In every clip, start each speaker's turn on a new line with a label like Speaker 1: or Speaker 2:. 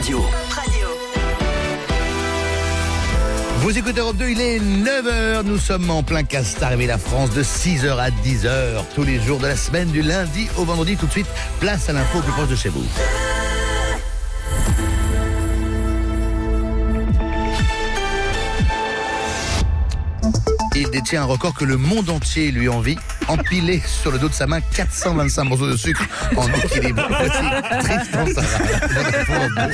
Speaker 1: Radio.
Speaker 2: Vous écoutez Europe 2, il est 9h, nous sommes en plein Castar et la France de 6h à 10h, tous les jours de la semaine, du lundi au vendredi. Tout de suite, place à l'info plus proche de chez vous. Il détient un record que le monde entier lui envie. Empilé sur le dos de sa main 425 morceaux de sucre en équilibre. Voici Tristan Sarah.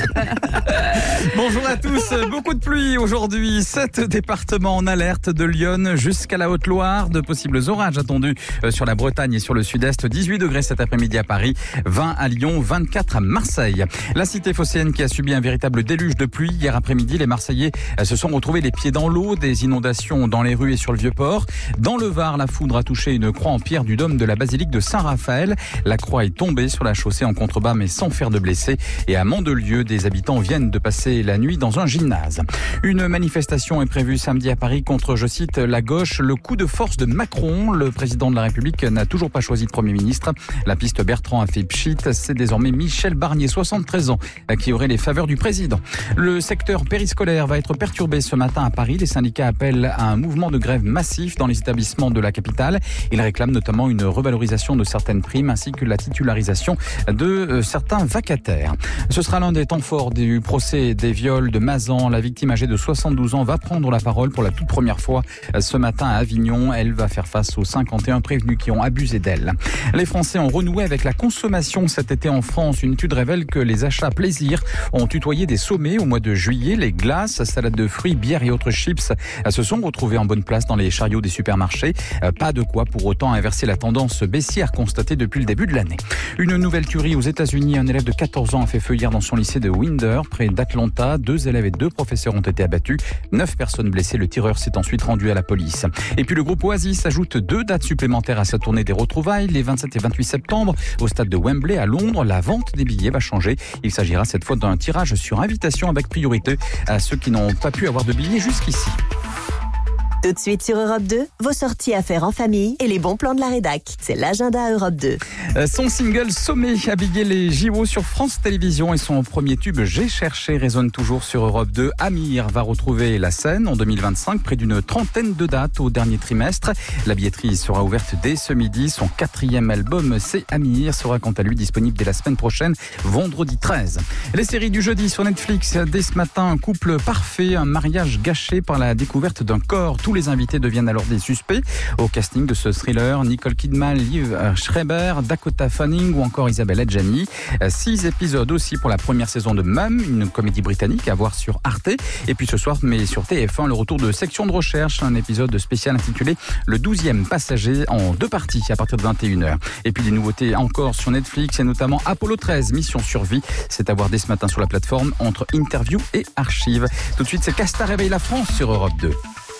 Speaker 3: Bonjour à tous, beaucoup de pluie aujourd'hui. 7 départements en alerte, de Lyon jusqu'à la Haute-Loire. De possibles orages attendus sur la Bretagne et sur le sud-est. 18 degrés cet après-midi à Paris, 20 à Lyon, 24 à Marseille. La cité phocéenne qui a subi un véritable déluge de pluie. Hier après-midi, les Marseillais se sont retrouvés les pieds dans l'eau. Des inondations dans les rues et sur le Vieux-Port. Dans le Var, la foudre a touché une croix en pierre du dôme de la basilique de Saint-Raphaël. La croix est tombée sur la chaussée en contrebas mais sans faire de blessés. Et à Mandelieu, des habitants viennent de passer la nuit dans un gymnase. Une manifestation est prévue samedi à Paris contre, je cite, la gauche, le coup de force de Macron. Le président de la République n'a toujours pas choisi de Premier ministre. La piste Bertrand a fait pchit. C'est désormais Michel Barnier, 73 ans, qui aurait les faveurs du président. Le secteur périscolaire va être perturbé ce matin à Paris. Les syndicats appellent à un mouvement de grève massif dans les établissements de la capitale. Ils réclament notamment une revalorisation de certaines primes ainsi que la titularisation de certains vacataires. Ce sera l'un des temps forts du procès des viols de Mazan. La victime âgée de 72 ans va prendre la parole pour la toute première fois ce matin à Avignon. Elle va faire face aux 51 prévenus qui ont abusé d'elle. Les Français ont renoué avec la consommation cet été en France. Une étude révèle que les achats plaisir ont tutoyé des sommets au mois de juillet. Les glaces, salades de fruits, bières et autres chips se sont retrouvés en bonne place dans les chariots des supermarchés. Pas de quoi pour autant inverser la tendance baissière constatée depuis le début de l'année. Une nouvelle tuerie aux États-Unis. Un élève de 14 ans a fait feu hier dans son lycée de Winder, près d'Atlanta. 2 élèves et 2 professeurs ont été abattus. 9 personnes blessées. Le tireur s'est ensuite rendu à la police. Et puis le groupe Oasis ajoute 2 dates supplémentaires à sa tournée des retrouvailles. Les 27 et 28 septembre au stade de Wembley à Londres. La vente des billets va changer. Il s'agira cette fois d'un tirage sur invitation avec priorité à ceux qui n'ont pas pu avoir de billets jusqu'ici.
Speaker 4: Tout de suite sur Europe 2, vos sorties à faire en famille et les bons plans de la rédac. C'est l'agenda Europe 2.
Speaker 3: Son single Sommet a bigué les JO sur France Télévisions et son premier tube J'ai cherché résonne toujours sur Europe 2. Amir va retrouver la scène en 2025, près d'une trentaine de dates au dernier trimestre. La billetterie sera ouverte dès ce midi. Son 4e album, C'est Amir, sera quant à lui disponible dès la semaine prochaine, vendredi 13. Les séries du jeudi sur Netflix. Dès ce matin, un couple parfait, un mariage gâché par la découverte d'un corps. Tous les invités deviennent alors des suspects. Au casting de ce thriller, Nicole Kidman, Liv Schreiber, Dakota Fanning ou encore Isabelle Adjani. 6 épisodes aussi pour la première saison de Mum, une comédie britannique à voir sur Arte. Et puis ce soir, mais sur TF1, le retour de Section de recherche, un épisode spécial intitulé Le 12e passager en 2 parties à partir de 21h. Et puis des nouveautés encore sur Netflix et notamment Apollo 13, Mission Survie. C'est à voir dès ce matin sur la plateforme entre interview et archives. Tout de suite, c'est Castar réveille la France sur Europe 2.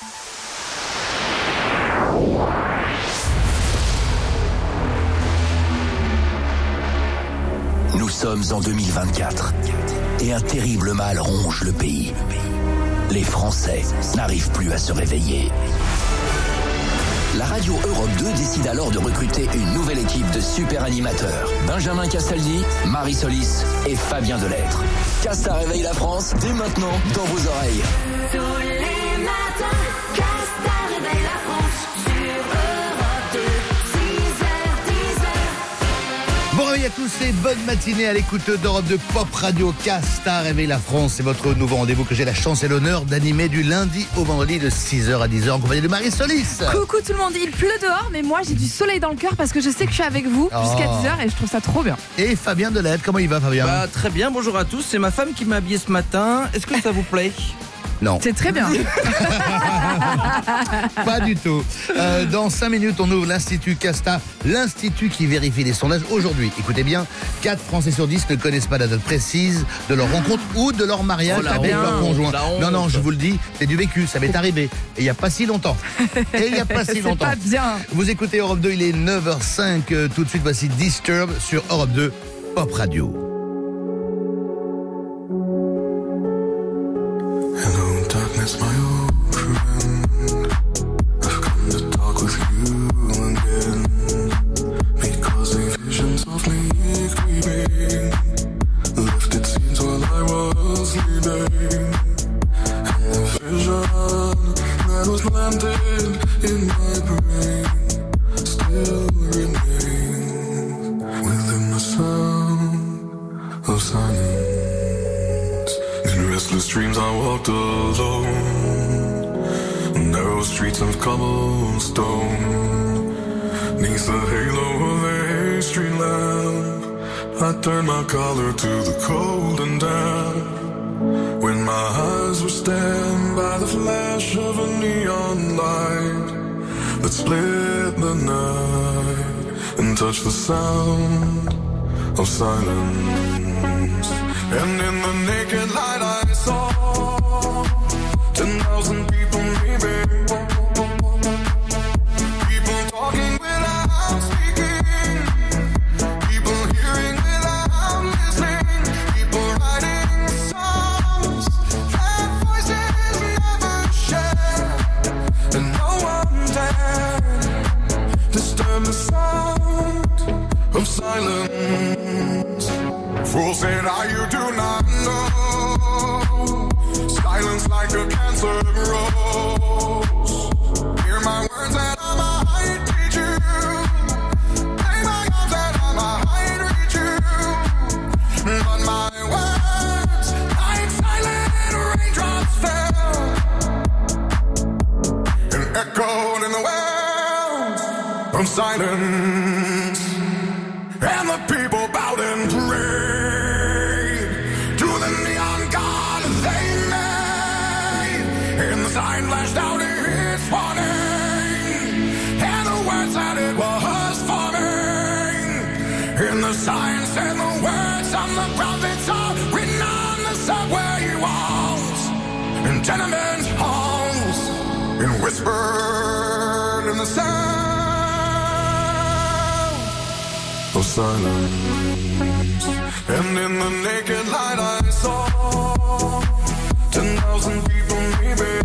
Speaker 1: Nous sommes en 2024 et un terrible mal ronge le pays. Les Français n'arrivent plus à se réveiller. La radio Europe 2 décide alors de recruter une nouvelle équipe de super animateurs. Benjamin Castaldi, Marie Solis et Fabien Delettre. Castar réveille la France dès maintenant dans vos oreilles.
Speaker 5: Tous les matins, Castar réveille la France sur Europe 2, 6h, 10h.
Speaker 2: Bon réveil à tous et bonne matinée à l'écoute d'Europe 2 Pop Radio. Castar réveille la France. C'est votre nouveau rendez-vous que j'ai la chance et l'honneur d'animer du lundi au vendredi de 6h à 10h en compagnie de Marie Solis.
Speaker 6: Coucou tout le monde, il pleut dehors mais moi j'ai du soleil dans le cœur parce que je sais que je suis avec vous jusqu'à 10h et je trouve ça trop bien.
Speaker 2: Et Fabien Delettre, comment il va Fabien?
Speaker 7: Très bien, bonjour à tous, c'est ma femme qui m'a habillé ce matin. Est-ce que ça vous plaît?
Speaker 2: Non.
Speaker 6: C'est très bien.
Speaker 2: Pas du tout. Dans 5 minutes, on ouvre l'Institut Castar, l'institut qui vérifie les sondages. Aujourd'hui, écoutez bien, 4 Français sur 10 ne connaissent pas la date précise de leur rencontre ou de leur mariage avec leur conjoint. Non, je vous le dis, c'est du vécu, ça m'est arrivé. Et il n'y a pas si longtemps.
Speaker 6: C'est pas bien.
Speaker 2: Vous écoutez Europe 2, il est 9h05. Tout de suite, voici Disturb sur Europe 2 Pop Radio.
Speaker 8: Hello, darkness, my old friend. I've come to talk with you again. Because a vision softly creeping left its scenes while I was planted in my brain still remains within the sound of silence. In restless dreams I walked alone, narrow streets of cobblestone. Neath the halo of a street lamp, I turned my collar to the cold and damp. When my eyes were stabbed by the flash of a neon light that split the night and touched the sound of silence. And in the naked light I saw 10,000 people maybe, people talking without speaking, people hearing without listening, people writing songs that voices never share, and no one dared disturb the sound of silence. Fool said you do not know, silence like a cancer grows. Hear my words and I might teach you, play my arms and I might reach you, but my words like silent raindrops fell and echoed in the wells of silence. And the people bowed and prayed to the neon god they made. And the sign flashed out its warning, and the words that it was forming. And the sign said the words of the prophets are written on the subway walls and tenement halls, and whispered in the sound of silence. And in the naked light I saw 10,000 people maybe,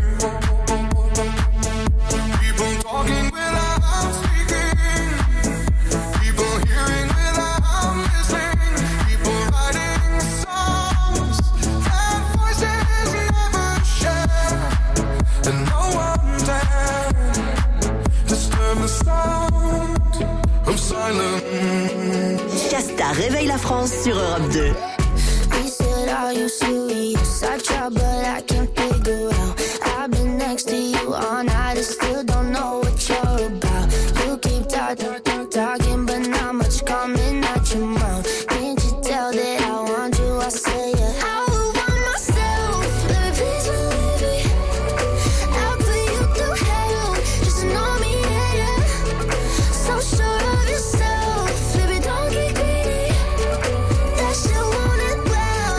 Speaker 8: people talking without speaking, people hearing without listening, people writing songs that voices never share, and no one dared disturb the sound of silence.
Speaker 4: Casta réveille la France sur Europe 2.
Speaker 5: He said, are you serious? I try but I can't figure out. I've been next to you all night and still don't know what you're about. You keep talking but not much coming out your mouth. Can't you tell that I want you? I say yeah. I would want myself, baby, please believe me. I'll put you through hell, just to know me, yeah. So sure of yourself, baby, don't get greedy. That shit want it well,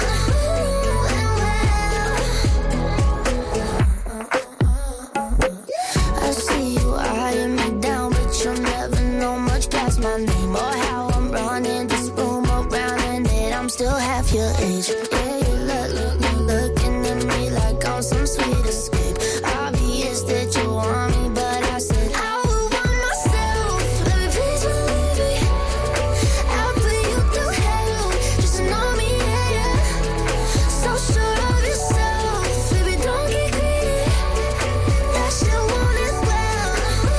Speaker 5: I see you eyeing me down, but you'll never know much past my name or how I'm running this room around, and that I'm still half your age. Yeah, you looking at me like I'm some sweet escape. Obvious that you want me, but I said I would want myself, baby, please believe me. I'll put you through hell, just to know me, yeah. So sure of yourself, baby, don't get greedy. That shit want it well.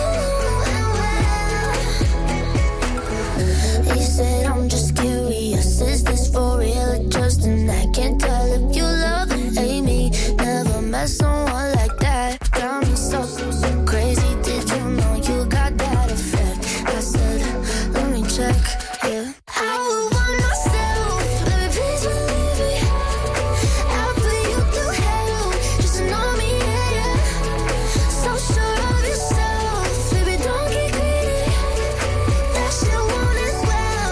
Speaker 5: He said, I'm just curious, is this for real or just an act? Can't tell if you love or hate me. Never met someone like that. Got me so crazy, did you know you got that effect? I said, let me check, yeah. I would want myself, baby, please believe me. I'll put you through hell, just to know me, yeah. So sure of yourself, baby, don't get greedy. That shit want it well.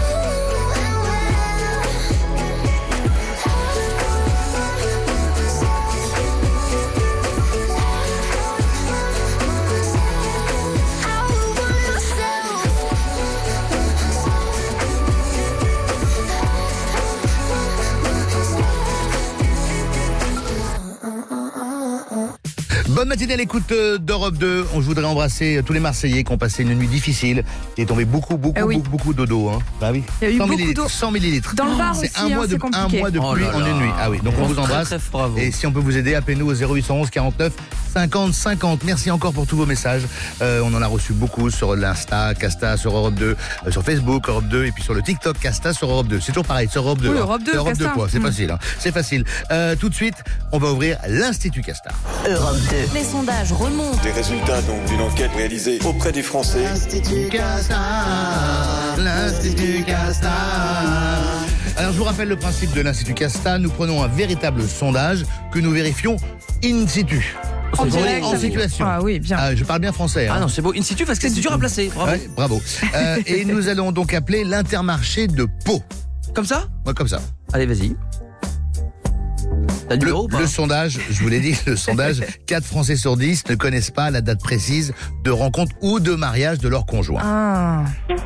Speaker 2: Bonne matinée à l'écoute d'Europe 2. Je voudrais embrasser tous les Marseillais qui ont passé une nuit difficile. Il est tombé beaucoup d'eau d'eau. Hein. Bah oui.
Speaker 6: Il y a eu
Speaker 2: 100
Speaker 6: beaucoup
Speaker 2: millilitres.
Speaker 6: d'eau.
Speaker 2: 100 millilitres.
Speaker 6: Dans le Var
Speaker 2: C'est
Speaker 6: aussi,
Speaker 2: un mois
Speaker 6: c'est compliqué.
Speaker 2: de pluie en une nuit. Ah oui, donc on vous embrasse.
Speaker 7: Très fort à vous.
Speaker 2: Et si on peut vous aider, appelez-nous au 0811 49 50 50. Merci encore pour tous vos messages. On en a reçu beaucoup sur l'Insta, Casta sur Europe 2, sur Facebook, Europe 2, et puis sur le TikTok, Casta sur Europe 2. C'est toujours pareil, sur Europe 2.
Speaker 6: Oui, Europe 2,
Speaker 2: c'est Europe 2
Speaker 6: Casta.
Speaker 2: quoi, c'est facile. Hein. C'est facile. Tout de suite, on va ouvrir l'Institut Casta.
Speaker 4: Europe 2. Les sondages remontent.
Speaker 9: Les résultats d'une enquête réalisée auprès des Français.
Speaker 2: L'Institut Casta. L'Institut Casta. Alors je vous rappelle le principe de l'Institut Casta. Nous prenons un véritable sondage que nous vérifions in situ.
Speaker 6: En direct.
Speaker 2: En situation.
Speaker 6: Ah oui, bien.
Speaker 2: Je parle bien français.
Speaker 7: Ah non, c'est beau. In situ parce que c'est dur à placer. Bravo.
Speaker 2: Ouais, bravo. Et nous allons donc appeler l'Intermarché de Pau.
Speaker 7: Comme ça ?
Speaker 2: Ouais, comme ça.
Speaker 7: Allez, vas-y. T'as le numéro ou pas ?
Speaker 2: Le sondage, je vous l'ai dit, le sondage, 4 Français sur 10 ne connaissent pas la date précise de rencontre ou de mariage de leur conjoint.
Speaker 6: Ah.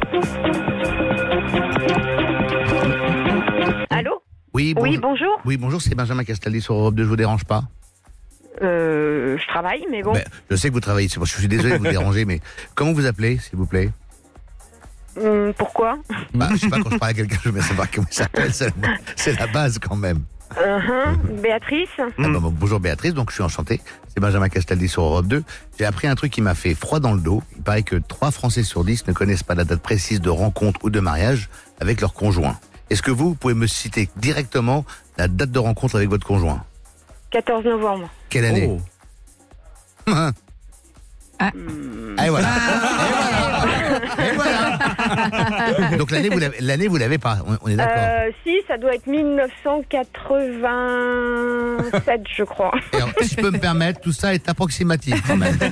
Speaker 10: Allô ?
Speaker 2: Oui,
Speaker 10: Oui, bonjour.
Speaker 2: Oui, bonjour, c'est Benjamin Castaldi sur Europe 2, je vous dérange pas ?
Speaker 10: Je travaille, mais bon.
Speaker 2: Ben, je sais que vous travaillez, je suis désolé de vous déranger, mais comment vous appelez, s'il vous plaît ?
Speaker 10: Pourquoi ?
Speaker 2: Je sais pas, quand je parle à quelqu'un, je veux bien savoir comment il s'appelle, c'est la base quand même.
Speaker 10: Béatrice ?
Speaker 2: Bonjour Béatrice, donc je suis enchanté, c'est Benjamin Castaldi sur Europe 2. J'ai appris un truc qui m'a fait froid dans le dos. Il paraît que 3 Français sur 10 ne connaissent pas la date précise de rencontre ou de mariage avec leur conjoint. Est-ce que vous pouvez me citer directement la date de rencontre avec votre conjoint ?
Speaker 10: 14 novembre.
Speaker 2: Quelle année ? Et voilà. Et voilà. Donc l'année vous l'avez pas, on est d'accord.
Speaker 10: Si, ça doit être 1987, je crois.
Speaker 2: Et alors, si je peux me permettre, tout ça est approximatif quand même.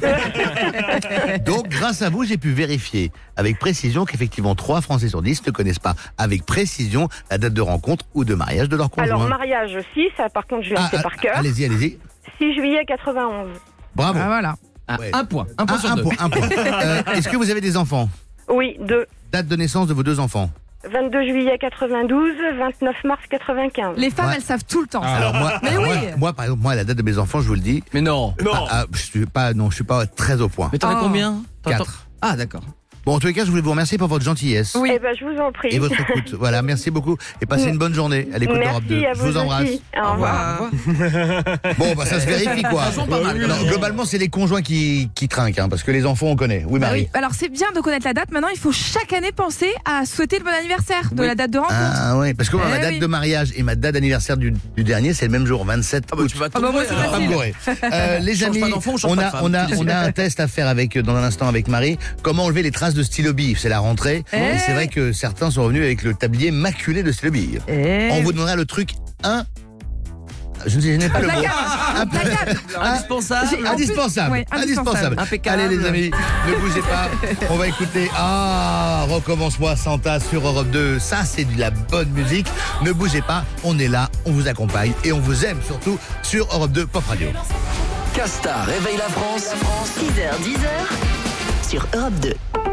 Speaker 2: Donc grâce à vous, j'ai pu vérifier avec précision qu'effectivement 3 Français sur 10 ne connaissent pas avec précision la date de rencontre ou de mariage de leur conjoint.
Speaker 10: Alors, mariage aussi, ça par contre, je l'ai fait par cœur.
Speaker 2: Allez-y.
Speaker 10: 6 juillet 91.
Speaker 2: Bravo.
Speaker 6: Ah voilà.
Speaker 2: Ouais.
Speaker 7: Un point sur 2.
Speaker 2: Un point. Est-ce que vous avez des enfants ?
Speaker 10: Oui, 2.
Speaker 2: Date de naissance de vos 2 enfants ?
Speaker 10: 22 juillet 92, 29 mars 95.
Speaker 6: Les femmes,
Speaker 2: Ouais.
Speaker 6: elles savent tout le temps. ça.
Speaker 2: Alors moi, par exemple, la date de mes enfants, je vous le dis.
Speaker 7: Mais non.
Speaker 2: Je suis pas très au point.
Speaker 7: Mais t'en as combien ?
Speaker 2: 4.
Speaker 7: Ah, d'accord.
Speaker 2: Bon, en tous les cas, je voulais vous remercier pour votre gentillesse.
Speaker 6: Oui.
Speaker 10: Eh ben, je vous en prie.
Speaker 2: Et votre écoute. Voilà, merci beaucoup. Et passez une bonne journée à l'écoute d'Europe 2.
Speaker 10: Merci à
Speaker 2: Je
Speaker 10: vous
Speaker 2: vous embrasse.
Speaker 10: aussi. Au revoir.
Speaker 2: Bon, ça se vérifie, quoi.
Speaker 7: Ça sent pas mal, quand
Speaker 2: Non,
Speaker 7: même.
Speaker 2: globalement, c'est les conjoints qui trinquent, hein, parce que les enfants, on connaît. Oui,
Speaker 6: Bah
Speaker 2: Marie.
Speaker 6: oui. Alors c'est bien de connaître la date. Maintenant, il faut chaque année penser à souhaiter le bon anniversaire de la date de rencontre.
Speaker 2: Ah ouais, parce que moi, ma
Speaker 6: Eh
Speaker 2: date
Speaker 6: oui.
Speaker 2: de mariage et ma date d'anniversaire du dernier, c'est le même jour, 27 août.
Speaker 7: Tu vas
Speaker 6: Ah bah moi, c'est
Speaker 2: Je vais pas me gourer. Les
Speaker 7: Change
Speaker 2: amis,
Speaker 7: pas d'enfant, on change
Speaker 2: on
Speaker 7: pas de
Speaker 2: a,
Speaker 7: femme.
Speaker 2: on a un test à faire dans un instant avec Marie. Comment enlever les traces de stylo bille ? C'est la rentrée. Et c'est vrai que certains sont revenus avec le tablier maculé de stylo bille. On vous donnera le truc 1. Je n'ai pas le mot.
Speaker 7: Indispensable.
Speaker 2: Indispensable.
Speaker 6: Oui, indispensable.
Speaker 7: Impeccable.
Speaker 2: Allez les amis, ne bougez pas. On va écouter Recommence-moi Santa sur Europe 2. Ça c'est de la bonne musique. Ne bougez pas, on est là, on vous accompagne et on vous aime surtout sur Europe 2 Pop Radio.
Speaker 1: Casta réveille la France.
Speaker 4: 6h, 10h sur Europe 2.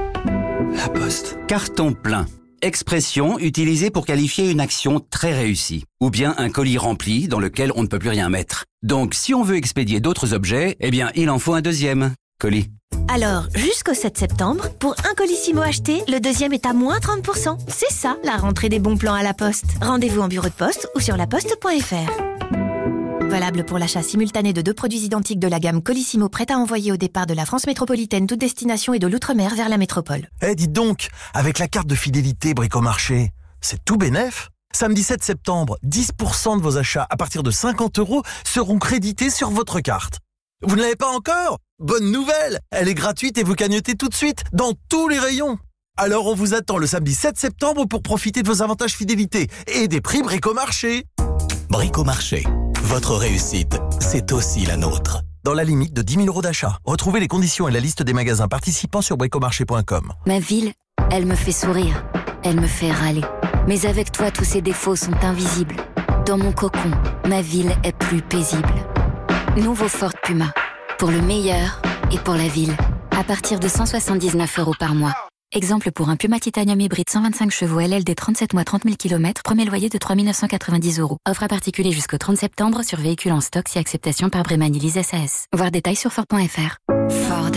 Speaker 1: La Poste.
Speaker 11: Carton plein. Expression utilisée pour qualifier une action très réussie. Ou bien un colis rempli dans lequel on ne peut plus rien mettre. Donc si on veut expédier d'autres objets, eh bien il en faut un deuxième colis.
Speaker 12: Alors, jusqu'au 7 septembre, pour un Colissimo acheté, le deuxième est à moins 30%. C'est ça, la rentrée des bons plans à la Poste. Rendez-vous en bureau de poste ou sur laposte.fr. Valable pour l'achat simultané de 2 produits identiques de la gamme Colissimo prêt à envoyer au départ de la France métropolitaine toute destination et de l'outre-mer vers la métropole.
Speaker 13: Dites donc, avec la carte de fidélité Bricomarché, c'est tout bénef. Samedi 7 septembre, 10% de vos achats à partir de 50 € seront crédités sur votre carte. Vous ne l'avez pas encore ? Bonne nouvelle, elle est gratuite et vous cagnotez tout de suite dans tous les rayons. Alors on vous attend le samedi 7 septembre pour profiter de vos avantages fidélité et des prix Bricomarché.
Speaker 1: Bricomarché. Votre réussite, c'est aussi la nôtre.
Speaker 13: Dans la limite de 10 000 € d'achat. Retrouvez les conditions et la liste des magasins participants sur bricomarché.com.
Speaker 14: Ma ville, elle me fait sourire, elle me fait râler. Mais avec toi, tous ces défauts sont invisibles. Dans mon cocon, ma ville est plus paisible. Nouveau Ford Puma, pour le meilleur et pour la ville. À partir de 179 € par mois. Exemple pour un Puma Titanium hybride 125 chevaux LLD 37 mois 30 000 km, premier loyer de 3 990 €. Offre à particulier jusqu'au 30 septembre sur véhicules en stock si acceptation par Brémani Lease SAS. Voir détails sur Ford.fr. Ford.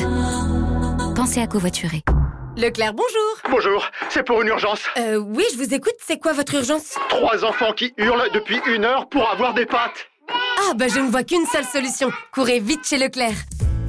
Speaker 14: Pensez à covoiturer.
Speaker 15: Leclerc, bonjour.
Speaker 16: Bonjour, c'est pour une urgence.
Speaker 15: Oui, je vous écoute, c'est quoi votre urgence?
Speaker 16: 3 enfants qui hurlent depuis 1 heure pour avoir des pâtes.
Speaker 15: Ah, je ne vois qu'une seule solution. Courez vite chez Leclerc.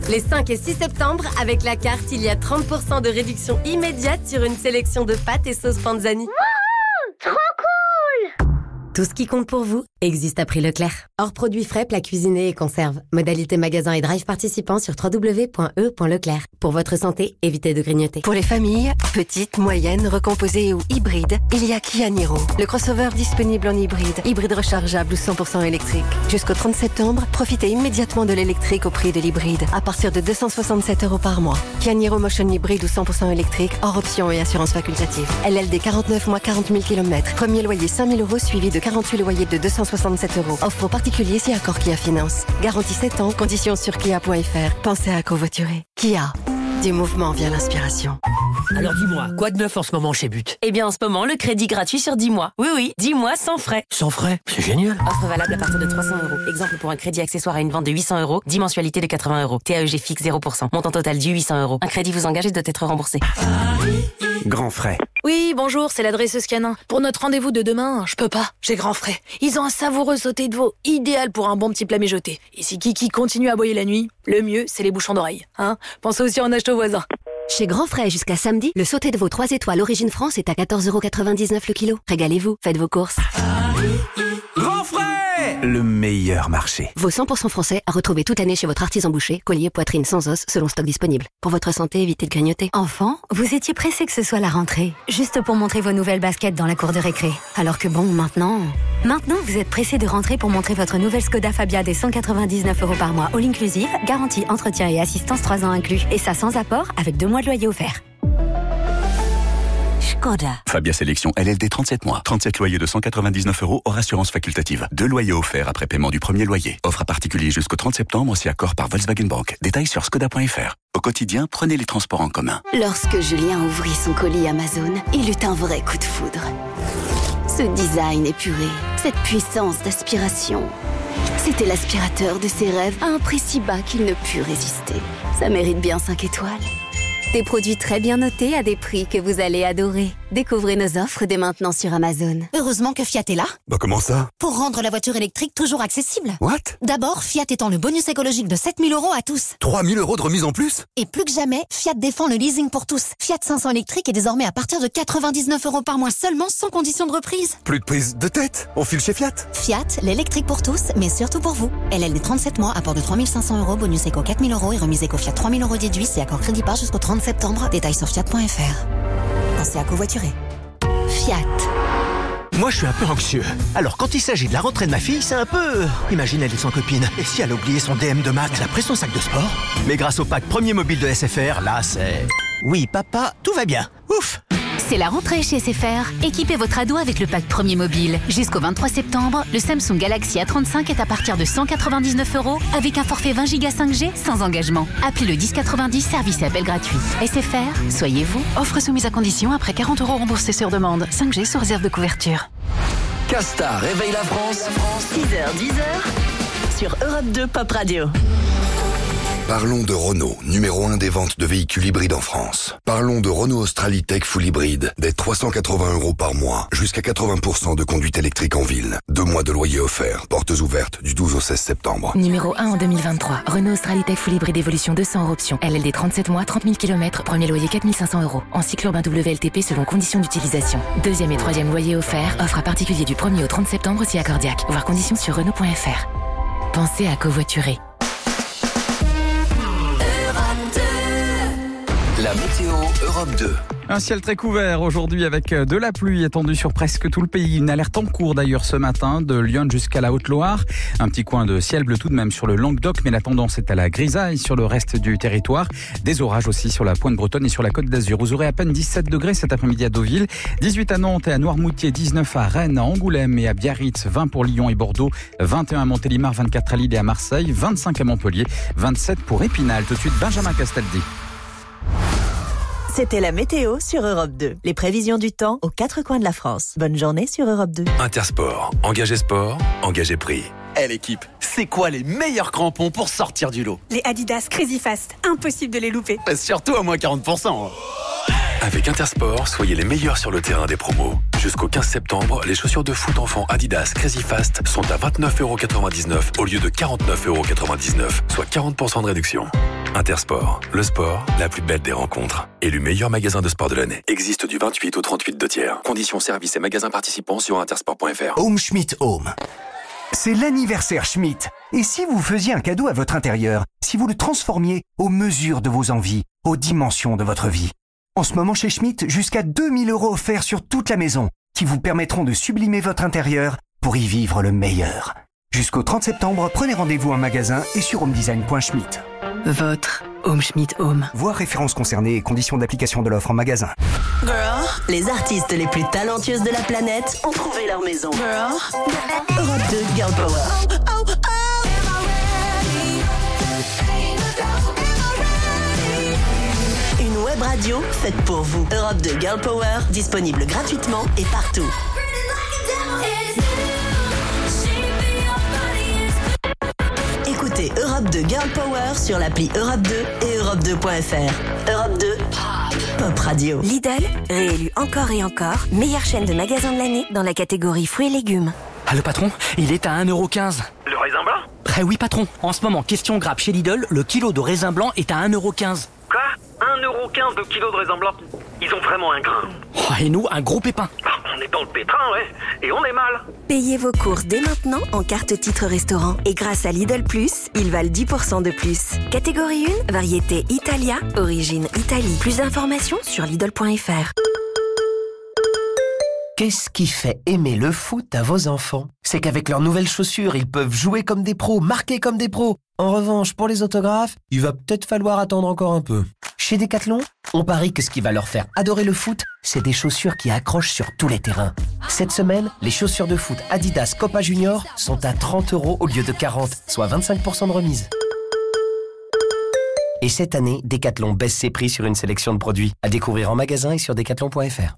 Speaker 15: Les 5 et 6 septembre, avec la carte, il y a 30% de réduction immédiate sur une sélection de pâtes et sauces Panzani.
Speaker 14: Wouhou! Trop cool!
Speaker 15: Tout ce qui compte pour vous existe à prix Leclerc. Hors produits frais, plats cuisinés et conserves. Modalité magasin et drive participants sur www.e.leclerc. Pour votre santé, évitez de grignoter.
Speaker 17: Pour les familles, petites, moyennes, recomposées ou hybrides, il y a Kia Niro. Le crossover disponible en hybride rechargeable ou 100% électrique. Jusqu'au 30 septembre, profitez immédiatement de l'électrique au prix de l'hybride, à partir de 267 € par mois. Kia Niro Motion hybride ou 100% électrique, hors option et assurance facultative. LLD 49 mois 40 000 km. Premier loyer 5 000 € suivi de 48 loyers de 267 €. Offre aux particuliers si accord Kia Finance. Garantie 7 ans, conditions sur kia.fr. Pensez à covoiturer. Kia. Du mouvement vient l'inspiration.
Speaker 18: Alors dis-moi, quoi de neuf en ce moment chez But?
Speaker 19: Eh bien en ce moment, le crédit gratuit sur 10 mois. Oui, 10 mois sans frais.
Speaker 18: Sans frais? C'est génial.
Speaker 19: Offre valable à partir de 300 €. Exemple pour un crédit accessoire à une vente de 800 €, 10 mensualités de 80 €. TAEG fixe 0%. Montant total du 800 €. Un crédit vous engage et doit être remboursé.
Speaker 20: Grand frais.
Speaker 21: Oui, bonjour, c'est l'adresseuse Canin. Pour notre rendez-vous de demain, je peux pas, j'ai grand frais. Ils ont un savoureux sauté de veau, idéal pour un bon petit plat mijoté. Et si Kiki continue à aboyer la nuit, le mieux, c'est les bouchons d'oreille. Hein? Pensez aussi en acheter aux voisins.
Speaker 22: Chez Grand Frais jusqu'à samedi, le sauté de veau 3 étoiles Origine France est à 14,99 € le kilo. Régalez-vous, faites vos courses.
Speaker 20: Grand frais! Le meilleur marché.
Speaker 22: Veau 100% français à retrouver toute année chez votre artisan boucher, collier, poitrine sans os, selon stock disponible. Pour votre santé, évitez de grignoter.
Speaker 14: Enfant, vous étiez pressé que ce soit la rentrée, juste pour montrer vos nouvelles baskets dans la cour de récré. Alors que bon, maintenant, vous êtes pressé de rentrer pour montrer votre nouvelle Skoda Fabia des 199 € par mois, all inclusive, garantie, entretien et assistance 3 ans inclus. Et ça sans apport, avec 2 mois de loyer offert.
Speaker 22: Skoda.
Speaker 23: Fabia Sélection LLD 37 mois. 37 loyers de 199 € hors assurance facultative. 2 loyers offerts après paiement du premier loyer. Offre à particulier jusqu'au 30 septembre si accord par Volkswagen Bank. Détails sur skoda.fr. Au quotidien, prenez les transports en commun.
Speaker 22: Lorsque Julien ouvrit son colis Amazon, il eut un vrai coup de foudre. Ce design épuré, cette puissance d'aspiration. C'était l'aspirateur de ses rêves à un prix si bas qu'il ne put résister. Ça mérite bien 5 étoiles. Des produits très bien notés à des prix que vous allez adorer. Découvrez nos offres dès maintenant sur Amazon.
Speaker 24: Heureusement que Fiat est là.
Speaker 23: Bah comment ça?
Speaker 24: Pour rendre la voiture électrique toujours accessible.
Speaker 23: What?
Speaker 24: D'abord, Fiat étend le bonus écologique de 7 000 € à tous.
Speaker 23: 3 000 € de remise en plus?
Speaker 24: Et plus que jamais, Fiat défend le leasing pour tous. Fiat 500 électrique est désormais à partir de 99 € par mois seulement, sans condition de reprise.
Speaker 23: Plus de prise de tête. On file chez Fiat.
Speaker 24: Fiat, l'électrique pour tous, mais surtout pour vous. LLD 37 mois, apport de 3 500 €, bonus éco 4 000 € et remise éco Fiat 3 000 € déduits si accord crédit par jusqu'au 30 septembre. Détails sur fiat.fr. Pensez à covoiturer. Fiat.
Speaker 18: Moi, je suis un peu anxieux. Alors, quand il s'agit de la rentrée de ma fille, c'est un peu... Imagine, elle est sans copine. Et si elle a oublié son DM de maths? Elle a pris son sac de sport. Mais grâce au pack premier mobile de SFR, là, c'est... Oui, papa, tout va bien. Ouf!
Speaker 14: C'est la rentrée chez SFR. Équipez votre ado avec le pack premier mobile. Jusqu'au 23 septembre, le Samsung Galaxy A35 est à partir de 199 € avec un forfait 20 Go 5G sans engagement. Appelez le 1090, service et appel gratuit. SFR, soyez vous.
Speaker 17: Offre soumise à condition après 40 € remboursés sur demande. 5G sous réserve de couverture.
Speaker 1: Casta réveille la France.
Speaker 4: 6h, 10h sur Europe 2 Pop Radio.
Speaker 25: Parlons de Renault, numéro 1 des ventes de véhicules hybrides en France. Parlons de Renault Australie Tech Full Hybride, dès 380 € par mois, jusqu'à 80% de conduite électrique en ville. 2 mois de loyer offert, portes ouvertes du 12 au 16 septembre.
Speaker 17: Numéro 1 en 2023. Renault Australie Tech Full Hybride Evolution 200 € option. LLD 37 mois, 30 000 km, premier loyer 4 500 €. En cycle urbain WLTP selon conditions d'utilisation. Deuxième et troisième loyer offert, offre à particulier du 1er au 30 septembre si accordiaque. Voir conditions sur Renault.fr. Pensez à covoiturer.
Speaker 1: La météo Europe 2.
Speaker 3: Un ciel très couvert aujourd'hui avec de la pluie étendue sur presque tout le pays. Une alerte en cours d'ailleurs ce matin de Lyon jusqu'à la Haute-Loire. Un petit coin de ciel bleu tout de même sur le Languedoc, mais la tendance est à la grisaille sur le reste du territoire. Des orages aussi sur la pointe bretonne et sur la côte d'Azur. Vous aurez à peine 17 degrés cet après-midi à Deauville, 18 à Nantes et à Noirmoutier, 19 à Rennes, à Angoulême et à Biarritz, 20 pour Lyon et Bordeaux, 21 à Montélimar, 24 à Lille et à Marseille, 25 à Montpellier, 27 pour Épinal. Tout de suite, Benjamin Castaldi.
Speaker 4: C'était la météo sur Europe 2. Les prévisions du temps aux 4 coins de la France. Bonne journée sur Europe 2.
Speaker 1: Intersport, engagé sport, engagé prix.
Speaker 26: L'équipe, c'est quoi les meilleurs crampons pour sortir du lot?
Speaker 27: Les Adidas Crazy Fast, impossible de les louper.
Speaker 26: Surtout à moins 40%.
Speaker 1: Avec Intersport, soyez les meilleurs sur le terrain des promos.
Speaker 2: Jusqu'au 15 septembre, les chaussures de foot enfants Adidas Crazy Fast sont à 29,99€ au lieu de 49,99€, soit 40% de réduction. Intersport, le sport, la plus belle des rencontres. Élu meilleur magasin de sport de l'année. Existe du 28 au 38 2/3. Conditions, services et magasins participants sur intersport.fr.
Speaker 5: Home Schmidt Home. C'est l'anniversaire Schmidt. Et si vous faisiez un cadeau à votre intérieur, si vous le transformiez aux mesures de vos envies, aux dimensions de votre vie? En ce moment chez Schmidt, jusqu'à 2000 € offerts sur toute la maison, qui vous permettront de sublimer votre intérieur pour y vivre le meilleur. Jusqu'au 30 septembre, prenez rendez-vous en magasin et sur homedesign.schmidt.
Speaker 17: Votre Home Schmidt Home.
Speaker 5: Voir références concernées et conditions d'application de l'offre en magasin.
Speaker 4: Girl, les artistes les plus talentueuses de la planète ont trouvé leur maison. Girl, Europe 2 Girl Power. Une web radio faite pour vous. Europe 2 Girl Power, disponible gratuitement et partout. Écoutez Europe 2 Girl Power sur l'appli Europe 2 et Europe2.fr. Europe 2, Pop Radio.
Speaker 12: Lidl, réélu encore et encore, meilleure chaîne de magasins de l'année dans la catégorie fruits et légumes.
Speaker 6: Ah, le patron, il est à 1,15€.
Speaker 16: Le raisin blanc ?
Speaker 6: Oui patron, en ce moment, question grappe chez Lidl, le kilo de raisin blanc est à 1,15€.
Speaker 16: Quoi ? 1,15€ le kilo de raisin blanc ? Ils ont vraiment un grain.
Speaker 6: Oh, et nous, un gros pépin.
Speaker 16: On est dans le pétrin, ouais. Et on est mal.
Speaker 12: Payez vos courses dès maintenant en carte titre restaurant. Et grâce à Lidl Plus, ils valent 10% de plus. Catégorie 1, variété Italia, origine Italie. Plus d'informations sur Lidl.fr.
Speaker 7: Qu'est-ce qui fait aimer le foot à vos enfants? C'est qu'avec leurs nouvelles chaussures, ils peuvent jouer comme des pros, marquer comme des pros. En revanche, pour les autographes, il va peut-être falloir attendre encore un peu. Chez Decathlon, on parie que ce qui va leur faire adorer le foot, c'est des chaussures qui accrochent sur tous les terrains. Cette semaine, les chaussures de foot Adidas Copa Junior sont à 30€ au lieu de 40, soit 25% de remise. Et cette année, Decathlon baisse ses prix sur une sélection de produits. À découvrir en magasin et sur decathlon.fr.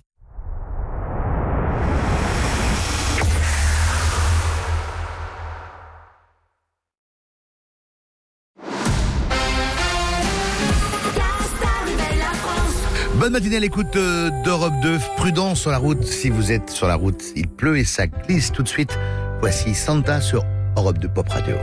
Speaker 8: Bonne matinée à l'écoute d'Europe 2. Prudence sur la route. Si vous êtes sur la route, il pleut et ça glisse tout de suite. Voici Santa sur Europe 2 Pop Radio.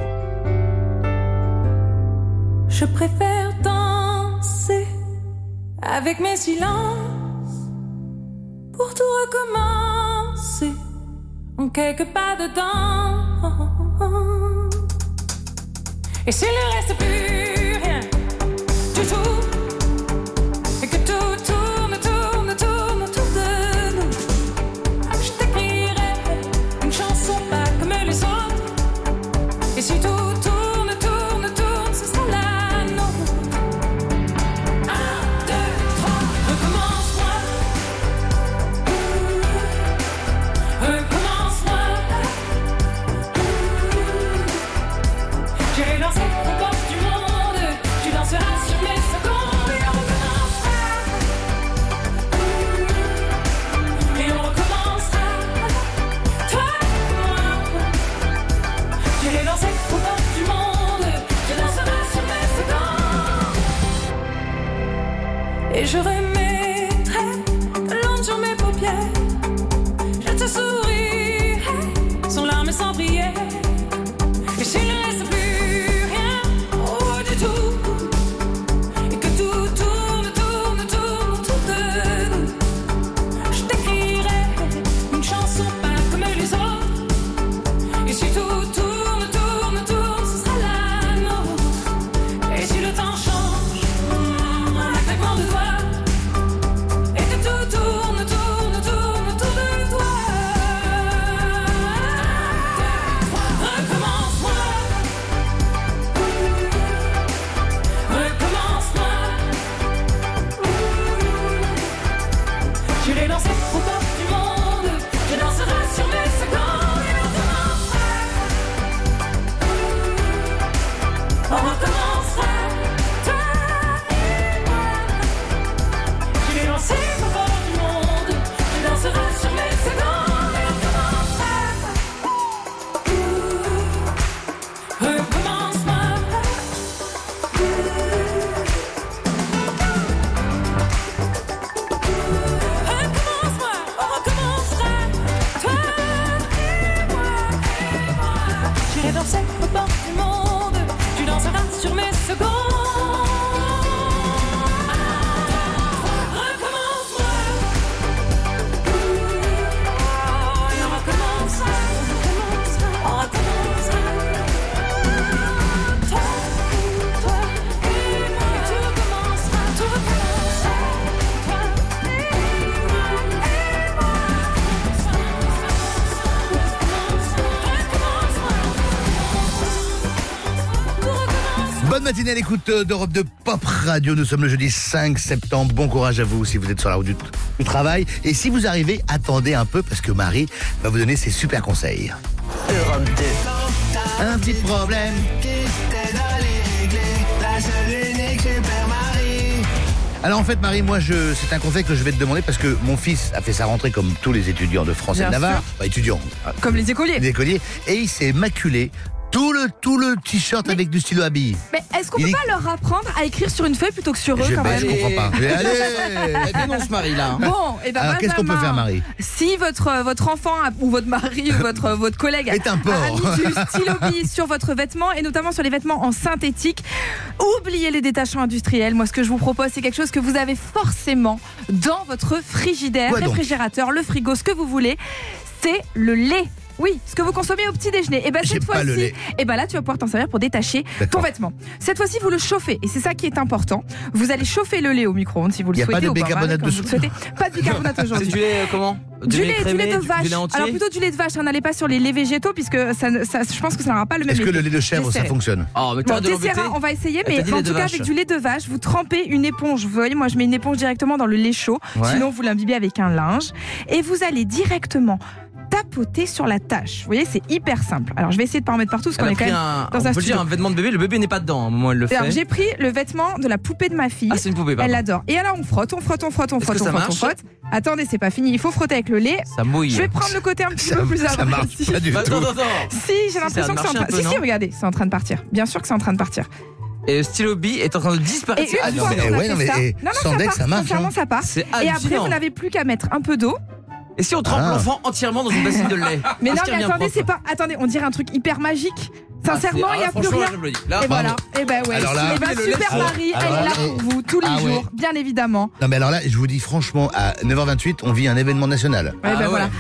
Speaker 9: Je préfère danser avec mes silences pour tout recommencer en quelques pas dedans. Et s'il ne reste plus rien du tout, et que tout tourne, tourne, tourne autour de nous, je t'écrirai une chanson pas comme les autres. Et si tout tourne, tourne, tourne, ce sera la nôtre. 1, 2, 3, recommence-moi. Recommence-moi. J'irai danser aux portes du monde. Tu danseras sur mes secondes et on recommencera. Et on recommencera. Toi et moi. J'irai danser aux portes du monde. Tu danseras sur mes secondes. Et je remettrai l'ombre sur mes paupières. Je te sourirai sans larmes et sans prière. Et s'il ne reste plus rien, oh du tout, et que tout tourne, tourne, tourne autour de nous, je t'écrirai une chanson pas comme les autres. Et si tout tourne, tourne, tourne, ce sera la nôtre. Et si le temps change, en un claquement de doigts, c'est au bord du monde, tu danseras sur mes secondes.
Speaker 8: Bonne matinée à l'écoute d'Europe 2 Pop Radio. Nous sommes le jeudi 5 septembre. Bon courage à vous si vous êtes sur la route du travail. Et si vous arrivez, attendez un peu parce que Marie va vous donner ses super conseils. Europe 2. Un petit problème. Alors en fait Marie, moi c'est un conseil que je vais te demander parce que mon fils a fait sa rentrée comme tous les étudiants de France et de Navarre. Étudiants.
Speaker 10: Comme les écoliers.
Speaker 8: Les écoliers. Et il s'est maculé tout le t-shirt avec du stylo à billes.
Speaker 10: Mais est-ce qu'on peut pas leur apprendre à écrire sur une feuille plutôt que sur eux quand même?
Speaker 8: Je comprends pas. Mais allez,
Speaker 6: elle dénonce Marie là.
Speaker 10: Bon, et ben
Speaker 8: alors qu'est-ce qu'on peut faire Marie?
Speaker 10: Si votre enfant ou votre mari ou votre collègue
Speaker 8: est un porc,
Speaker 10: a mis du stylo bille sur votre vêtement et notamment sur les vêtements en synthétique, oubliez les détachants industriels. Moi ce que je vous propose c'est quelque chose que vous avez forcément dans votre frigidaire, réfrigérateur, le frigo, ce que vous voulez, c'est le lait. Oui, ce que vous consommez au petit déjeuner. Et ben cette fois-ci, et ben là tu vas pouvoir t'en servir pour détacher ton vêtement. Cette fois-ci vous le chauffez et c'est ça qui est important. Vous allez chauffer le lait au micro-ondes si vous le souhaitez.
Speaker 8: Il n'y a pas de bicarbonate de soude.
Speaker 10: Pas de bicarbonate aujourd'hui.
Speaker 6: C'est du lait comment?
Speaker 10: Du lait de vache. Alors plutôt du lait de vache. N'allez pas sur les laits végétaux puisque je pense que ça n'aura pas le même.
Speaker 8: Est-ce
Speaker 10: effet.
Speaker 8: que le lait de chèvre ça fonctionne?
Speaker 10: Bon, on va essayer, mais en tout cas avec du lait de vache, vous trempez une éponge. Vous voyez, moi je mets une éponge directement dans le lait chaud. Sinon vous l'imbibez avec un linge et vous allez directement tapoter sur la tâche. Vous voyez, c'est hyper simple. Alors, je vais essayer de pas en mettre partout parce qu'on est quand même dans un studio.
Speaker 6: Un vêtement de bébé, le bébé n'est pas dedans. Au moment où elle le fait.
Speaker 10: Alors, j'ai pris le vêtement de la poupée de ma fille.
Speaker 6: Ah, c'est une poupée, pardon.
Speaker 10: Elle l'adore. Et alors, on frotte. Attendez, c'est pas fini. Il faut frotter avec le lait.
Speaker 6: Ça mouille.
Speaker 10: Je vais prendre le côté un petit peu plus
Speaker 8: ça marche pas du tout.
Speaker 6: Attends.
Speaker 10: Si, j'ai l'impression que c'est en train. Si, regardez, c'est en train de partir. Bien sûr que c'est en train de partir.
Speaker 6: Et le stylo bille est en train de disparaître.
Speaker 10: Et une fois
Speaker 8: sans deck, ça marche.
Speaker 10: Ça part. Et après, vous n'avez plus qu'à mettre un peu d'eau.
Speaker 6: Et si on trempe l'enfant entièrement dans une bassine de lait?
Speaker 10: Mais non, mais attendez, c'est pas. Attendez, on dirait un truc hyper magique. Sincèrement, il n'y a plus rien.
Speaker 6: Là,
Speaker 10: et voilà. Et ben ouais.
Speaker 8: Alors là,
Speaker 10: Super Marie, elle est là pour vous tous les jours, bien évidemment.
Speaker 8: Non mais alors là, je vous dis franchement, à 9h28, on vit un événement national.
Speaker 10: Voilà.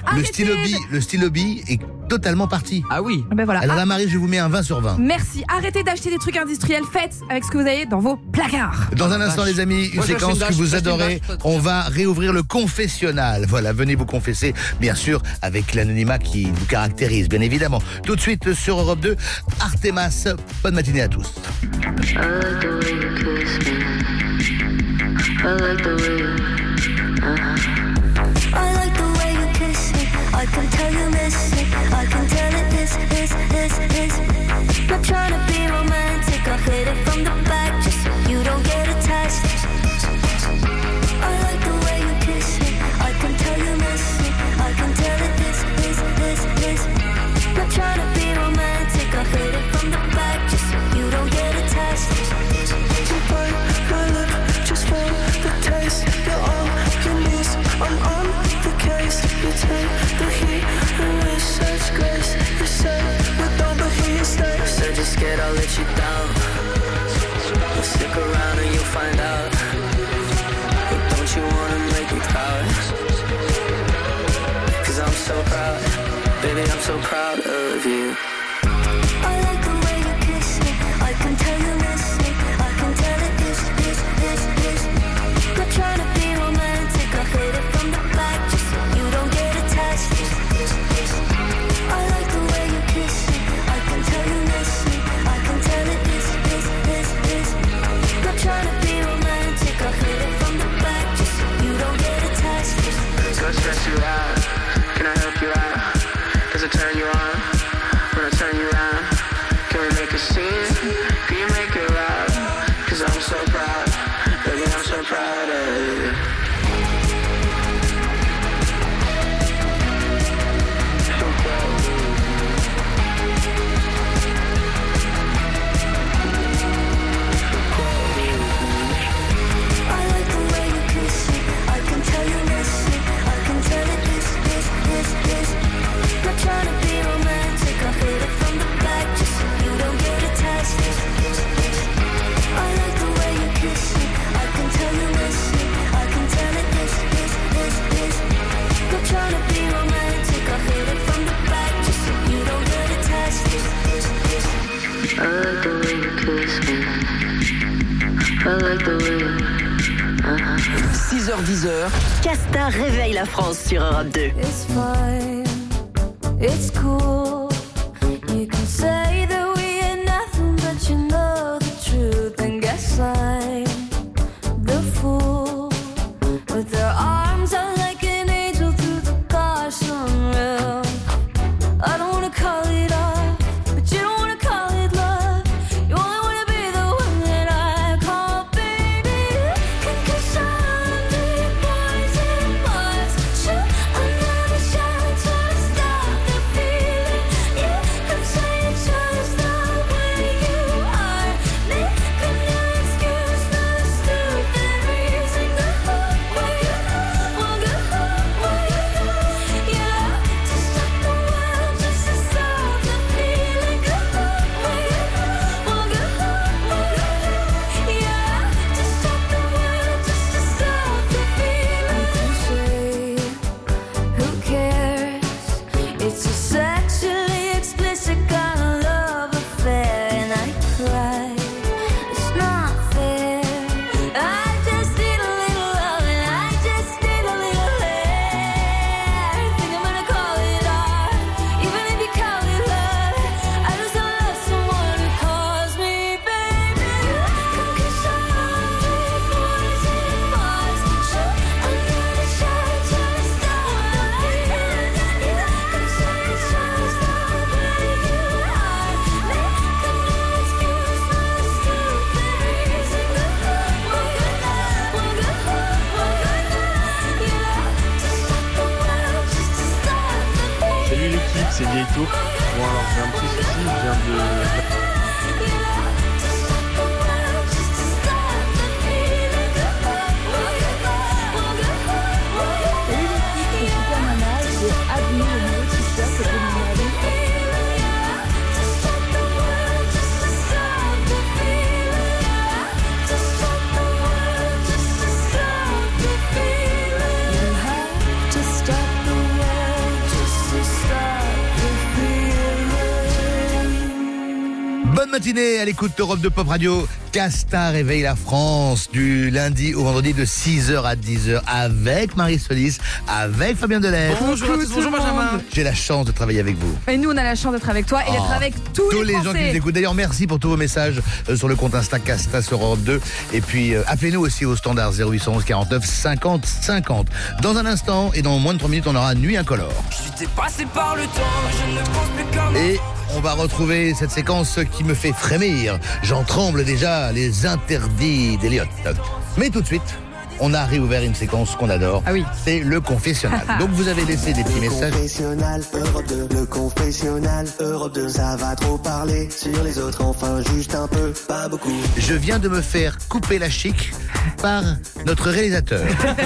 Speaker 8: Le stylo bille est totalement parti.
Speaker 6: Ah oui.
Speaker 10: Ben voilà.
Speaker 8: Alors là, Marie, je vous mets un 20 sur 20.
Speaker 10: Merci. Arrêtez d'acheter des trucs industriels. Faites avec ce que vous avez dans vos placards.
Speaker 8: Dans un instant, les amis, une séquence que vous adorez. On va réouvrir le confessionnal. Voilà, venez vous confesser, bien sûr, avec l'anonymat qui vous caractérise, bien évidemment. Tout de suite sur Europe 2, Artemas. Bonne matinée à tous.
Speaker 11: I can tell you miss it, I can tell it is. Not trying to be romantic, I'll hit it from the back just so you don't get attached. I like the way you kiss it, I can tell you miss it, I can tell it is. Not trying to be romantic, I'll hit it from the back just so you don't get attached. You bite my lip just for the taste, you're on your knees, I'm on the case. You take the heat and with such grace. You say we don't, but here you stay. Said you're scared I'll let you down. Well, stick around and you'll find out. But don't you wanna make me proud? Cause I'm so proud, baby, I'm so proud of you. I like the way you kiss me, I can tell you miss me, I can tell it is. Not trying to be romantic, I'll hit it from the back just so you don't get attached. I like the way you kiss me, I can tell you miss me, I can tell it is. Not trying to be romantic, I'll hit it from the back just so you don't get attached. Go stress you out, can I help you out? Does it turn you on? When I like the way you kiss me. I like the way you...
Speaker 4: 6h-10h, Casta réveille la France sur Europe 2.
Speaker 11: It's fine, it's cool. You can say that we ain't nothing, but you know the truth. And guess I'm the fool with their arms out like an angel through the car sunroof. I don't wanna call it off, but you don't wanna call it love. You only wanna be the one that I call baby. Cause I'm big boys and boys. Sure, I'm never shy to stop the feeling. You can say it just the way you are. Making no excuse, no stupid reason. Go where you want go, where you yeah, to stop the world, just to stop the feeling. Go where you want go, yeah, to stop the world, just to stop the feeling. Who cares? It's a sexually explicit kind of love affair, and I cry. It's not fair. I just need a little love, and I just need a little air. Think I'm gonna call it art, even if you call it love. I just don't love someone who calls me baby. Cause I'm big boys and boys. Sure, I'm never shy to stop the feeling. You can say it's just the way you are. Make no excuse, no stupid reason. Go where you want go, yeah, to stop the world, just to stop the feeling.
Speaker 13: Salut l'équipe, c'est Vieille Taupe. Bon alors j'ai un petit souci, je viens de...
Speaker 8: Bonne matinée à l'écoute d'Europe de Pop Radio. Casta réveille la France du lundi au vendredi de 6h à 10h avec Marie Solis, avec Fabien Delay.
Speaker 10: Bonjour à tous, bonjour Benjamin.
Speaker 8: J'ai la chance de travailler avec vous.
Speaker 10: Et nous, on a la chance d'être avec toi et d'être avec tous les
Speaker 8: gens
Speaker 10: Français.
Speaker 8: qui nous écoutent. D'ailleurs, merci pour tous vos messages sur le compte Insta Casta sur Europe 2. Et puis, appelez-nous aussi au standard 0811 49 50 50. Dans un instant et dans moins de 3 minutes, on aura Nuit Incolore.
Speaker 11: Je suis dépassé par le temps, je ne pense plus qu'à moi.
Speaker 8: Et on va retrouver cette séquence qui me fait frémir. J'en tremble déjà, les interdits d'Eliott. Mais tout de suite, on a réouvert une séquence qu'on adore.
Speaker 10: Ah oui.
Speaker 8: C'est le confessionnal. Donc vous avez laissé des petits messages.
Speaker 15: Confessionnal, Europe 2, le confessionnal, Europe 2, ça va trop parler sur les autres, enfin juste un peu, pas beaucoup.
Speaker 8: Je viens de me faire couper la chic par notre réalisateur.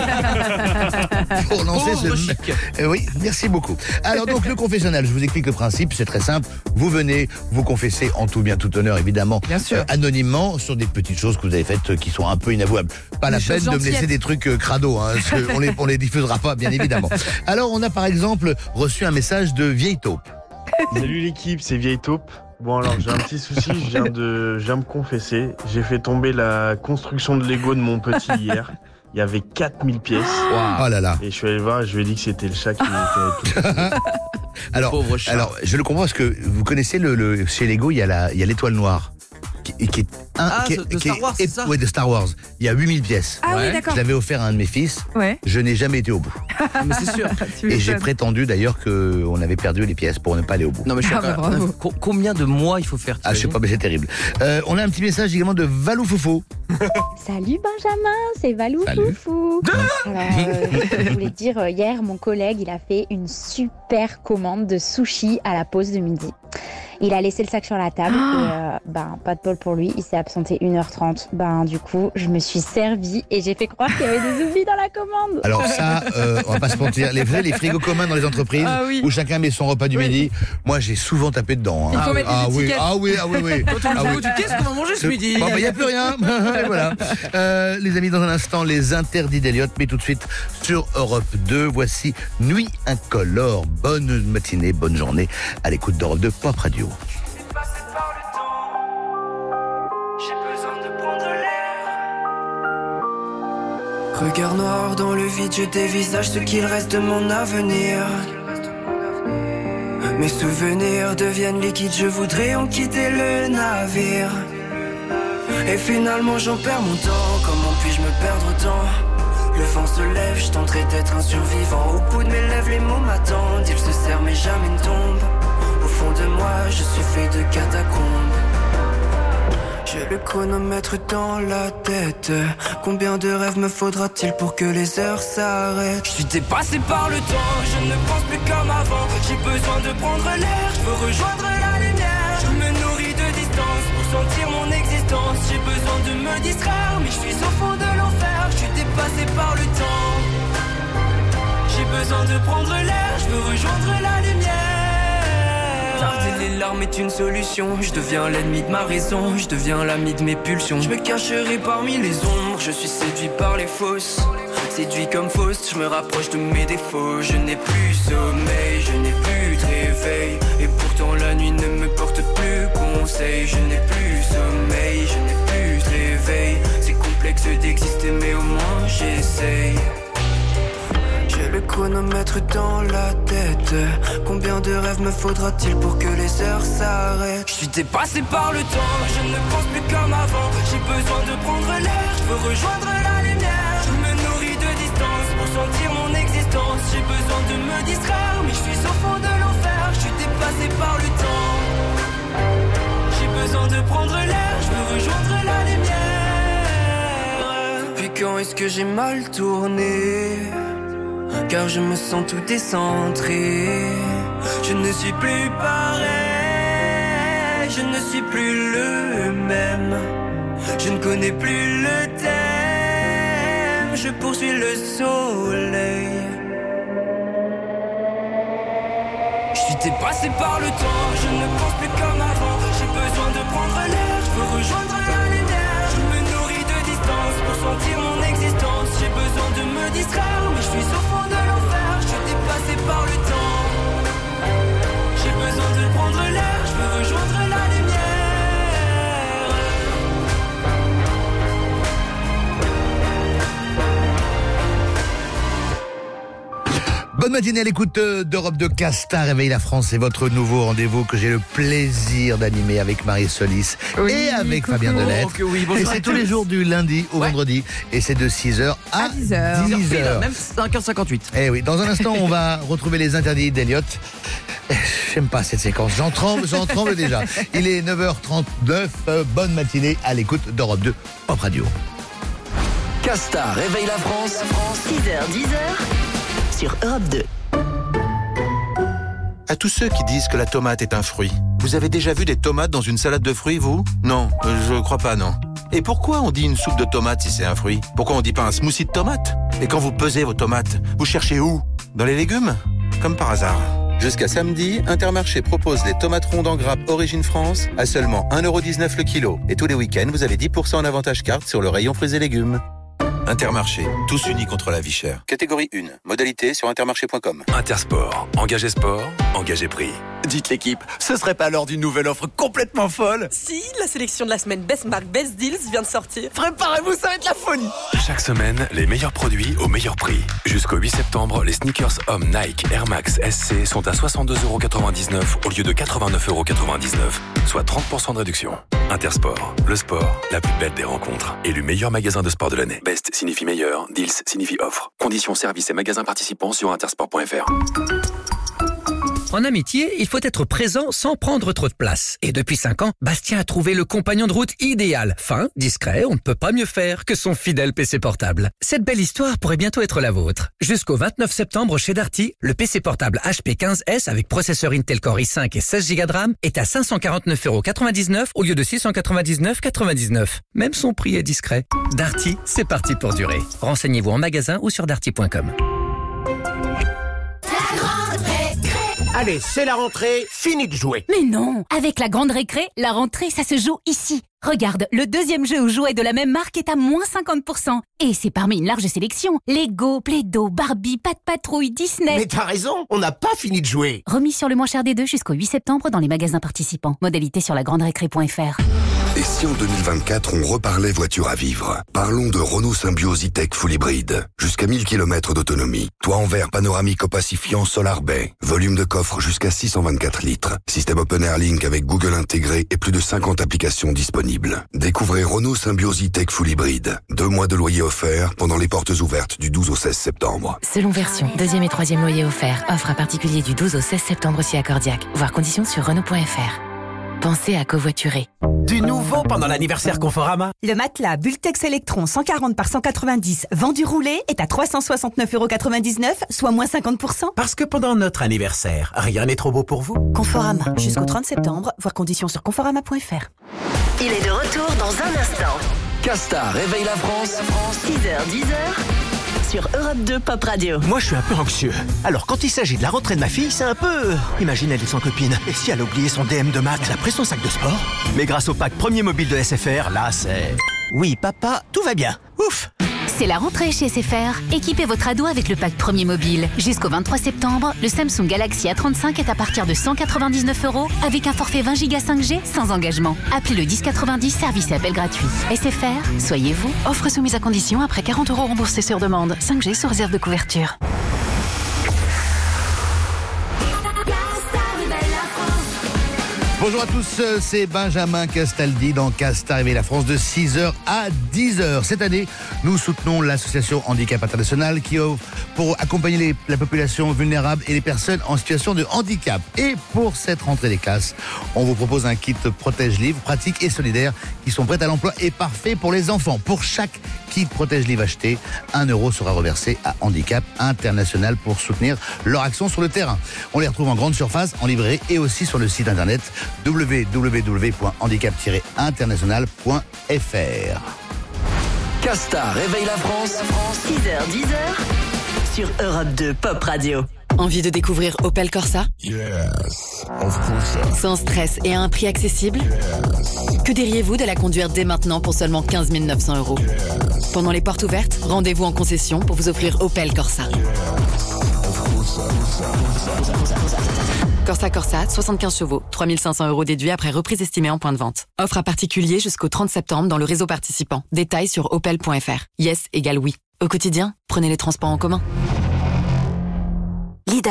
Speaker 8: Pour lancer ce... oui, merci beaucoup. Alors donc le confessionnal, je vous explique le principe, c'est très simple. Vous venez vous confesser en tout bien tout honneur, évidemment, anonymement, sur des petites choses que vous avez faites qui sont un peu inavouables. Pas la peine de me laisser des trucs crados, hein, on les diffusera pas, bien évidemment. Alors on a par exemple reçu un message de Vieille Taupe.
Speaker 13: Salut l'équipe, c'est Vieille Taupe. Bon alors j'ai un petit souci, je viens de me confesser. J'ai fait tomber la construction de Lego de mon petit hier. Il y avait 4000 pièces.
Speaker 8: Wow. Oh là là.
Speaker 13: Et je suis allé le voir, je lui ai dit que c'était le chat qui était tout.
Speaker 8: Alors, je le comprends parce que vous connaissez chez Lego, il y a l'étoile noire. Qui est
Speaker 19: de Star Wars, c'est ça ?
Speaker 8: Oui, de Star Wars. Il y a 8000 pièces.
Speaker 10: Ah oui, d'accord.
Speaker 8: Je l'avais offert à un de mes fils.
Speaker 10: Ouais.
Speaker 8: Je n'ai jamais été au bout.
Speaker 19: Mais c'est sûr.
Speaker 8: Et j'ai prétendu d'ailleurs qu'on avait perdu les pièces pour ne pas aller au bout.
Speaker 19: Non mais je suis
Speaker 10: bravo.
Speaker 19: Combien de mois il faut faire ?
Speaker 8: Ah, je sais pas, mais c'est terrible. On a un petit message également de Valou Foufou.
Speaker 20: Salut Benjamin, c'est Valou Foufou. Alors, je voulais dire, hier, mon collègue, il a fait une super commande de sushi à la pause de midi. Il a laissé le sac sur la table et pas de bol pour lui, il s'est absenté 1h30. Du coup, je me suis servie et j'ai fait croire qu'il y avait des oublis dans la commande.
Speaker 8: Alors ça, on va pas se mentir, les frigos communs dans les entreprises où chacun met son repas du midi, moi j'ai souvent tapé dedans.
Speaker 10: Il faut mettre des étiquettes.
Speaker 8: Ah oui.
Speaker 19: Qu'est-ce qu'on va manger ce midi ?
Speaker 8: Bon, il n'y a plus rien. Et voilà. Les amis, dans un instant, les interdits d'Eliott, mais tout de suite sur Europe 2, voici Nuit Incolore. Bonne matinée, bonne journée à l'écoute d'Europe 2 Pop Radio.
Speaker 14: Regard noir dans le vide, je dévisage ce qu'il reste de mon avenir. Mes souvenirs deviennent liquides, je voudrais en quitter le navire. Et finalement j'en perds mon temps, comment puis-je me perdre autant? Le vent se lève, je tenterai d'être un survivant. Au bout de mes lèvres les mots m'attendent, ils se serrent mais jamais ne tombent. Au fond de moi je suis fait de catacombes. J'ai le chronomètre dans la tête. Combien de rêves me faudra-t-il pour que les heures s'arrêtent? Je suis dépassé par le temps, je ne pense plus comme avant. J'ai besoin de prendre l'air, je veux rejoindre la lumière. Je me nourris de distance pour sentir mon existence. J'ai besoin de me distraire, mais je suis au fond de l'enfer. Je suis dépassé par le temps. J'ai besoin de prendre l'air, je veux rejoindre la lumière. Tarder les larmes est une solution. Je deviens l'ennemi de ma raison, je deviens l'ami de mes pulsions. Je me cacherai parmi les ombres, je suis séduit par les fausses. Séduit comme fausse, je me rapproche de mes défauts. Je n'ai plus sommeil, je n'ai plus de réveil. Et pourtant la nuit ne me porte plus conseil. Je n'ai plus sommeil, je n'ai plus de réveil. C'est complexe d'exister mais au moins j'essaye. J'ai le chronomètre dans la tête. Combien de rêves me faudra-t-il pour que les heures s'arrêtent? Je suis dépassé par le temps, je ne pense plus comme avant. J'ai besoin de prendre l'air, je veux rejoindre la lumière. Je me nourris de distance pour sentir mon existence. J'ai besoin de me distraire, mais je suis au fond de l'enfer. Je suis dépassé par le temps. J'ai besoin de prendre l'air, je veux rejoindre la lumière. Depuis quand est-ce que j'ai mal tourné? Car je me sens tout décentré. Je ne suis plus pareil, je ne suis plus le même. Je ne connais plus le thème, je poursuis le soleil. Je suis dépassé par le temps, je ne pense plus comme avant. J'ai besoin de prendre l'air, je veux rejoindre la lumière. Je me nourris de distance pour sentir mon existence. J'ai besoin de me distraire, mais je suis au fond de l'enfer. Je suis dépassé par le temps. J'ai besoin de prendre l'air, je veux rejoindre la lumière.
Speaker 8: Bonne matinée à l'écoute d'Europe 2 Casta Réveille la France. C'est votre nouveau rendez-vous que j'ai le plaisir d'animer avec Marie Solis et avec Fabien Delettre. Et c'est tous les jours du lundi au vendredi. Et c'est de 6h à 10h.
Speaker 19: Même 5h58.
Speaker 8: Eh oui, dans un instant, on va retrouver les interdits d'Eliott. J'aime pas cette séquence, j'en tremble déjà. Il est 9h39, bonne matinée à l'écoute d'Europe 2 Pop Radio.
Speaker 1: Casta Réveille la France.
Speaker 4: 6h, 10h sur Europe 2.
Speaker 18: À tous ceux qui disent que la tomate est un fruit, vous avez déjà vu des tomates dans une salade de fruits, vous? Non, je crois pas, non. Et pourquoi on dit une soupe de tomates si c'est un fruit? Pourquoi on dit pas un smoothie de tomates? Et quand vous pesez vos tomates, vous cherchez où? Dans les légumes? Comme par hasard. Jusqu'à samedi, Intermarché propose les tomates rondes en grappe Origine France à seulement 1,19€ le kilo. Et tous les week-ends, vous avez 10% en avantage carte sur le rayon fruits et légumes. Intermarché, tous unis contre la vie chère. Catégorie 1, modalité sur intermarché.com.
Speaker 2: Intersport, engagé sport, engagé prix.
Speaker 26: Dites l'équipe, ce serait pas l'heure d'une nouvelle offre complètement folle?
Speaker 21: Si, la sélection de la semaine Best Mark Best Deals vient de sortir. Préparez-vous, ça va être la folie.
Speaker 2: Chaque semaine, les meilleurs produits au meilleur prix. Jusqu'au 8 septembre, les sneakers hommes Nike Air Max SC sont à 62,99€ au lieu de 89,99€, soit 30% de réduction. Intersport, le sport, la plus belle des rencontres. Élu meilleur magasin de sport de l'année. Best signifie meilleur, deals signifie offre. Conditions, services et magasins participants sur intersport.fr.
Speaker 22: En amitié, il faut être présent sans prendre trop de place. Et depuis 5 ans, Bastien a trouvé le compagnon de route idéal. Fin, discret, on ne peut pas mieux faire que son fidèle PC portable. Cette belle histoire pourrait bientôt être la vôtre. Jusqu'au 29 septembre chez Darty, le PC portable HP 15S avec processeur Intel Core i5 et 16 Go de RAM est à 549,99€ au lieu de 699,99€. Même son prix est discret. Darty, c'est parti pour durer. Renseignez-vous en magasin ou sur darty.com.
Speaker 23: Allez, c'est la rentrée, fini de jouer.
Speaker 24: Mais non, avec la grande récré, la rentrée, ça se joue ici. Regarde, le deuxième jeu aux jouets de la même marque est à moins 50%. Et c'est parmi une large sélection. Lego, Play-Doh, Barbie, Pat' Patrouille, Disney.
Speaker 23: Mais t'as raison, on n'a pas fini de jouer.
Speaker 24: Remis sur le moins cher des deux jusqu'au 8 septembre dans les magasins participants. Modalité sur lagranderécré.fr.
Speaker 3: Et si en 2024, on reparlait voiture à vivre? Parlons de Renault Symbioz E-Tech Full Hybride. Jusqu'à 1000 km d'autonomie. Toit en verre panoramique opacifiant Solar Bay. Volume de coffre jusqu'à 624 litres. Système Open Air Link avec Google intégré et plus de 50 applications disponibles. Découvrez Renault Symbioz E-Tech Full Hybride. 2 mois de loyer offert pendant les portes ouvertes du 12 au 16 septembre.
Speaker 5: Selon version, 2e et 3e loyer offert. Offre à particulier du 12 au 16 septembre si accordiaque. Voir conditions sur Renault.fr. Pensez à covoiturer.
Speaker 23: Du nouveau pendant l'anniversaire Conforama.
Speaker 12: Le matelas Bultex Electron 140 par 190 vendu roulé est à 369,99€, soit moins 50%.
Speaker 23: Parce que pendant notre anniversaire, rien n'est trop beau pour vous.
Speaker 12: Conforama, jusqu'au 30 septembre, voir conditions sur conforama.fr.
Speaker 4: Il est de retour dans un instant.
Speaker 1: Casta réveille la France.
Speaker 4: 6h, 10h. Sur Europe 2 Pop Radio.
Speaker 23: Moi, je suis un peu anxieux. Alors, quand il s'agit de la rentrée de ma fille, c'est un peu... Imagine, elle est sans copine. Et si elle a oublié son DM de maths, elle a pris son sac de sport. Mais grâce au pack premier mobile de SFR, là, c'est... Oui, papa, tout va bien. Ouf.
Speaker 24: C'est la rentrée chez SFR. Équipez votre ado avec le pack premier mobile. Jusqu'au 23 septembre, le Samsung Galaxy A35 est à partir de 199€ avec un forfait 20 Go 5G sans engagement. Appelez le 1090, service et appel gratuit. SFR, soyez vous. Offre soumise à condition après 40€ remboursés sur demande. 5G sous réserve de couverture.
Speaker 8: Bonjour à tous, c'est Benjamin Castaldi dans Casta réveille la France de 6h à 10h. Cette année, nous soutenons l'association Handicap International qui offre pour accompagner la population vulnérable et les personnes en situation de handicap. Et pour cette rentrée des classes, on vous propose un kit protège-livre pratique et solidaire qui sont prêts à l'emploi et parfait pour les enfants. Pour chaque kit protège-livre acheté, 1€ sera reversé à Handicap International pour soutenir leur action sur le terrain. On les retrouve en grande surface, en librairie et aussi sur le site internet www.handicap-international.fr.
Speaker 1: Casta réveille la France.
Speaker 4: 6h, 10h. Sur Europe 2 Pop Radio.
Speaker 5: Envie de découvrir Opel Corsa?
Speaker 3: Yes, of course.
Speaker 5: Sans stress et à un prix accessible? Que diriez-vous de la conduire dès maintenant pour seulement 15 900€? Pendant les portes ouvertes, rendez-vous en concession pour vous offrir Opel Corsa. Corsa, 75 chevaux, 3500€ déduits après reprise estimée en point de vente. Offre à particulier jusqu'au 30 septembre dans le réseau participant. Détails sur opel.fr. Yes égale oui. Au quotidien, prenez les transports en commun.
Speaker 4: Lidl.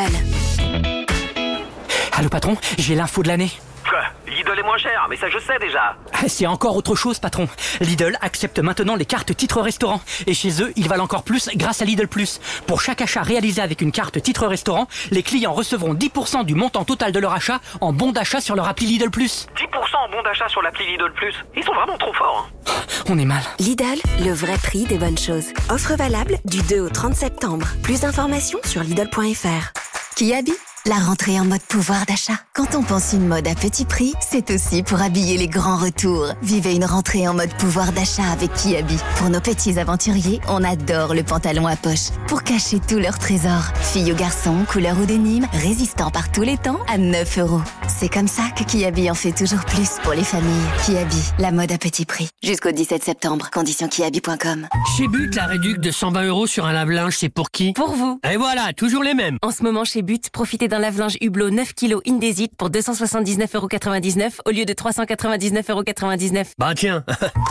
Speaker 6: Allô patron, j'ai l'info de l'année.
Speaker 16: Quoi? Lidl est moins cher, mais ça je sais déjà.
Speaker 6: C'est encore autre chose patron. Lidl accepte maintenant les cartes titres restaurant. Et chez eux, ils valent encore plus grâce à Lidl Plus. Pour chaque achat réalisé avec une carte titre restaurant, les clients recevront 10% du montant total de leur achat en bon d'achat sur leur appli Lidl Plus.
Speaker 16: 10% en bon d'achat sur l'appli Lidl Plus. Ils sont vraiment trop forts. Hein.
Speaker 6: On est mal.
Speaker 4: Lidl, le vrai prix des bonnes choses. Offre valable du 2 au 30 septembre. Plus d'informations sur Lidl.fr.
Speaker 24: Kiabi, la rentrée en mode pouvoir d'achat. Quand on pense une mode à petit prix, c'est aussi pour habiller les grands retours. Vivez une rentrée en mode pouvoir d'achat avec Kiabi. Pour nos petits aventuriers, on adore le pantalon à poche. Pour cacher tous leurs trésors. Filles ou garçons, couleur ou denim, résistant par tous les temps à 9€. C'est comme ça que Kiabi en fait toujours plus pour les familles. Kiabi, la mode à petit prix. Jusqu'au 17 septembre. Conditions kiabi.com.
Speaker 17: Chez But, la réduc de 120€ sur un lave-linge, c'est pour qui?
Speaker 5: Pour vous.
Speaker 17: Et voilà, toujours les mêmes.
Speaker 5: En ce moment, chez But, profitez d'un lave-linge Hublot 9 kg Indesit pour 279,99€ au lieu de 399,99€.
Speaker 17: Bah tiens.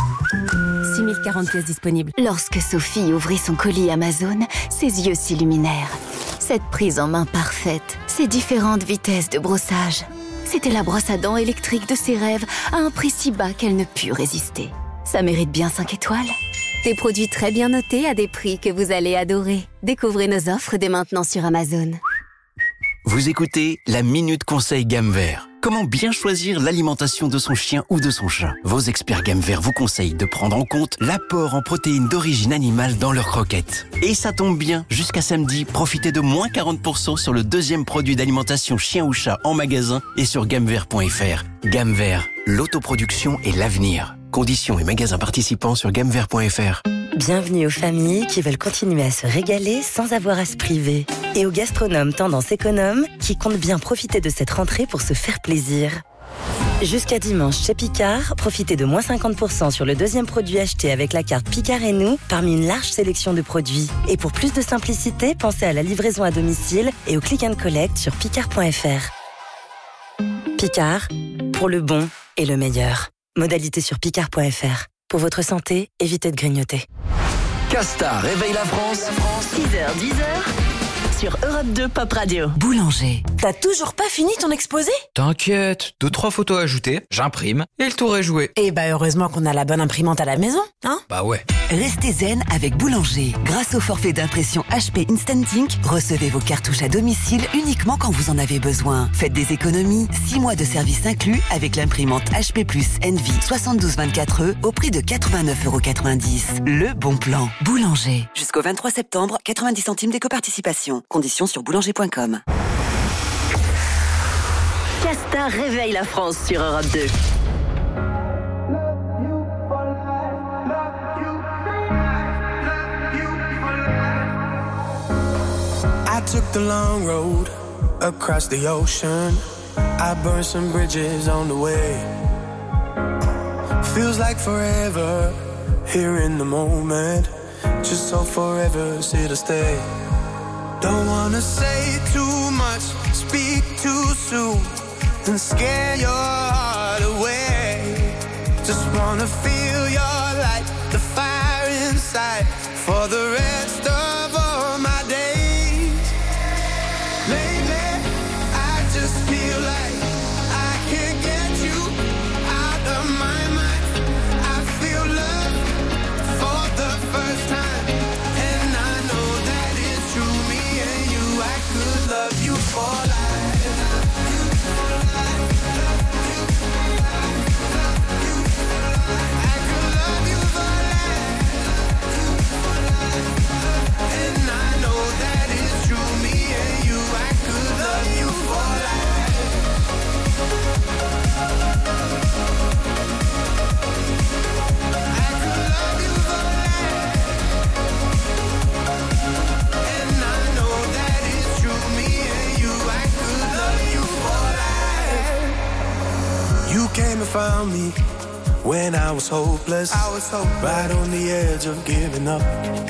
Speaker 5: 6040 pièces disponibles.
Speaker 24: Lorsque Sophie ouvrit son colis Amazon, ses yeux s'illuminèrent. Cette prise en main parfaite, ces différentes vitesses de brossage. C'était la brosse à dents électrique de ses rêves à un prix si bas qu'elle ne put résister. Ça mérite bien 5 étoiles. Des produits très bien notés à des prix que vous allez adorer. Découvrez nos offres dès maintenant sur Amazon.
Speaker 1: Vous écoutez la Minute Conseil Gamme Vert. Comment bien choisir l'alimentation de son chien ou de son chat? Vos experts Gamme Vert vous conseillent de prendre en compte l'apport en protéines d'origine animale dans leurs croquettes. Et ça tombe bien, jusqu'à samedi, profitez de moins 40% sur le deuxième produit d'alimentation chien ou chat en magasin et sur gammevert.fr. Gamme Vert, l'autoproduction et l'avenir. Conditions et magasins participants sur gammevert.fr.
Speaker 25: Bienvenue aux familles qui veulent continuer à se régaler sans avoir à se priver. Et aux gastronomes tendance économe qui comptent bien profiter de cette rentrée pour se faire plaisir. Jusqu'à dimanche chez Picard, profitez de moins 50% sur le deuxième produit acheté avec la carte Picard et nous parmi une large sélection de produits. Et pour plus de simplicité, pensez à la livraison à domicile et au click and collect sur picard.fr. Picard, pour le bon et le meilleur. Modalité sur picard.fr. Pour votre santé, évitez de grignoter.
Speaker 1: Casta réveille la France.
Speaker 4: 6h, 10h sur Europe 2 Pop Radio.
Speaker 21: Boulanger. T'as toujours pas fini ton exposé ?
Speaker 7: T'inquiète, 2-3 photos ajoutées, j'imprime et le tour est joué.
Speaker 21: Eh bah heureusement qu'on a la bonne imprimante à la maison, hein ?
Speaker 7: Bah ouais.
Speaker 9: Restez zen avec Boulanger. Grâce au forfait d'impression HP Instant Ink, recevez vos cartouches à domicile uniquement quand vous en avez besoin. Faites des économies, 6 mois de service inclus avec l'imprimante HP Plus Envy 7224E au prix de 89,90 €. Le bon plan. Boulanger. Jusqu'au 23 septembre, 90 centimes d'éco-participation. Conditions sur boulanger.com.
Speaker 4: Casta réveille la France sur Europe 2.
Speaker 14: I took the long road across the ocean. I burned some bridges on the way. Feels like forever here in the moment. Just so forever's here to stay. Don't wanna say too much, speak too soon, and scare your heart away. Just wanna feel your light, the fire inside, for the rest of all my days. Lately, I just feel like I can't get you out of my mind. I feel love for the first time, and I know that it's true. Me and you, I could love you for life. I could love you for life. And I know that it's true. Me and you, I could love you for life. I could love you for life. And I know that it's true. Me and you, I could love you for life. You came and found me when I was hopeless. Right on the edge of giving up.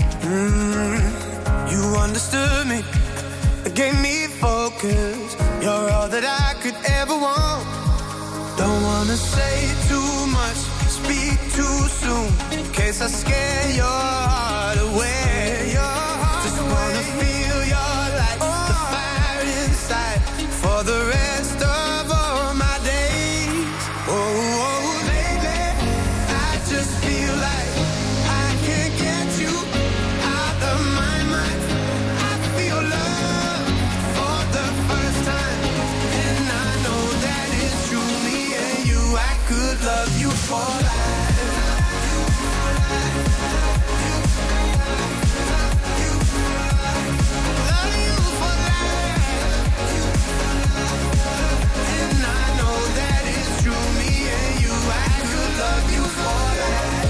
Speaker 14: You understood me, gave me focus. You're all that I could ever want. Don't wanna say too much, speak too soon, in case I scare your heart away. Just wanna feel your light, the fire inside, for the rest of all my days. Oh, lately, I just feel like I can't get you out of my mind. I feel love for the first time, and I know that it's true. Me and you, I could love you for life. Love you for life. And I know that it's true. Me and you, I could love you for life.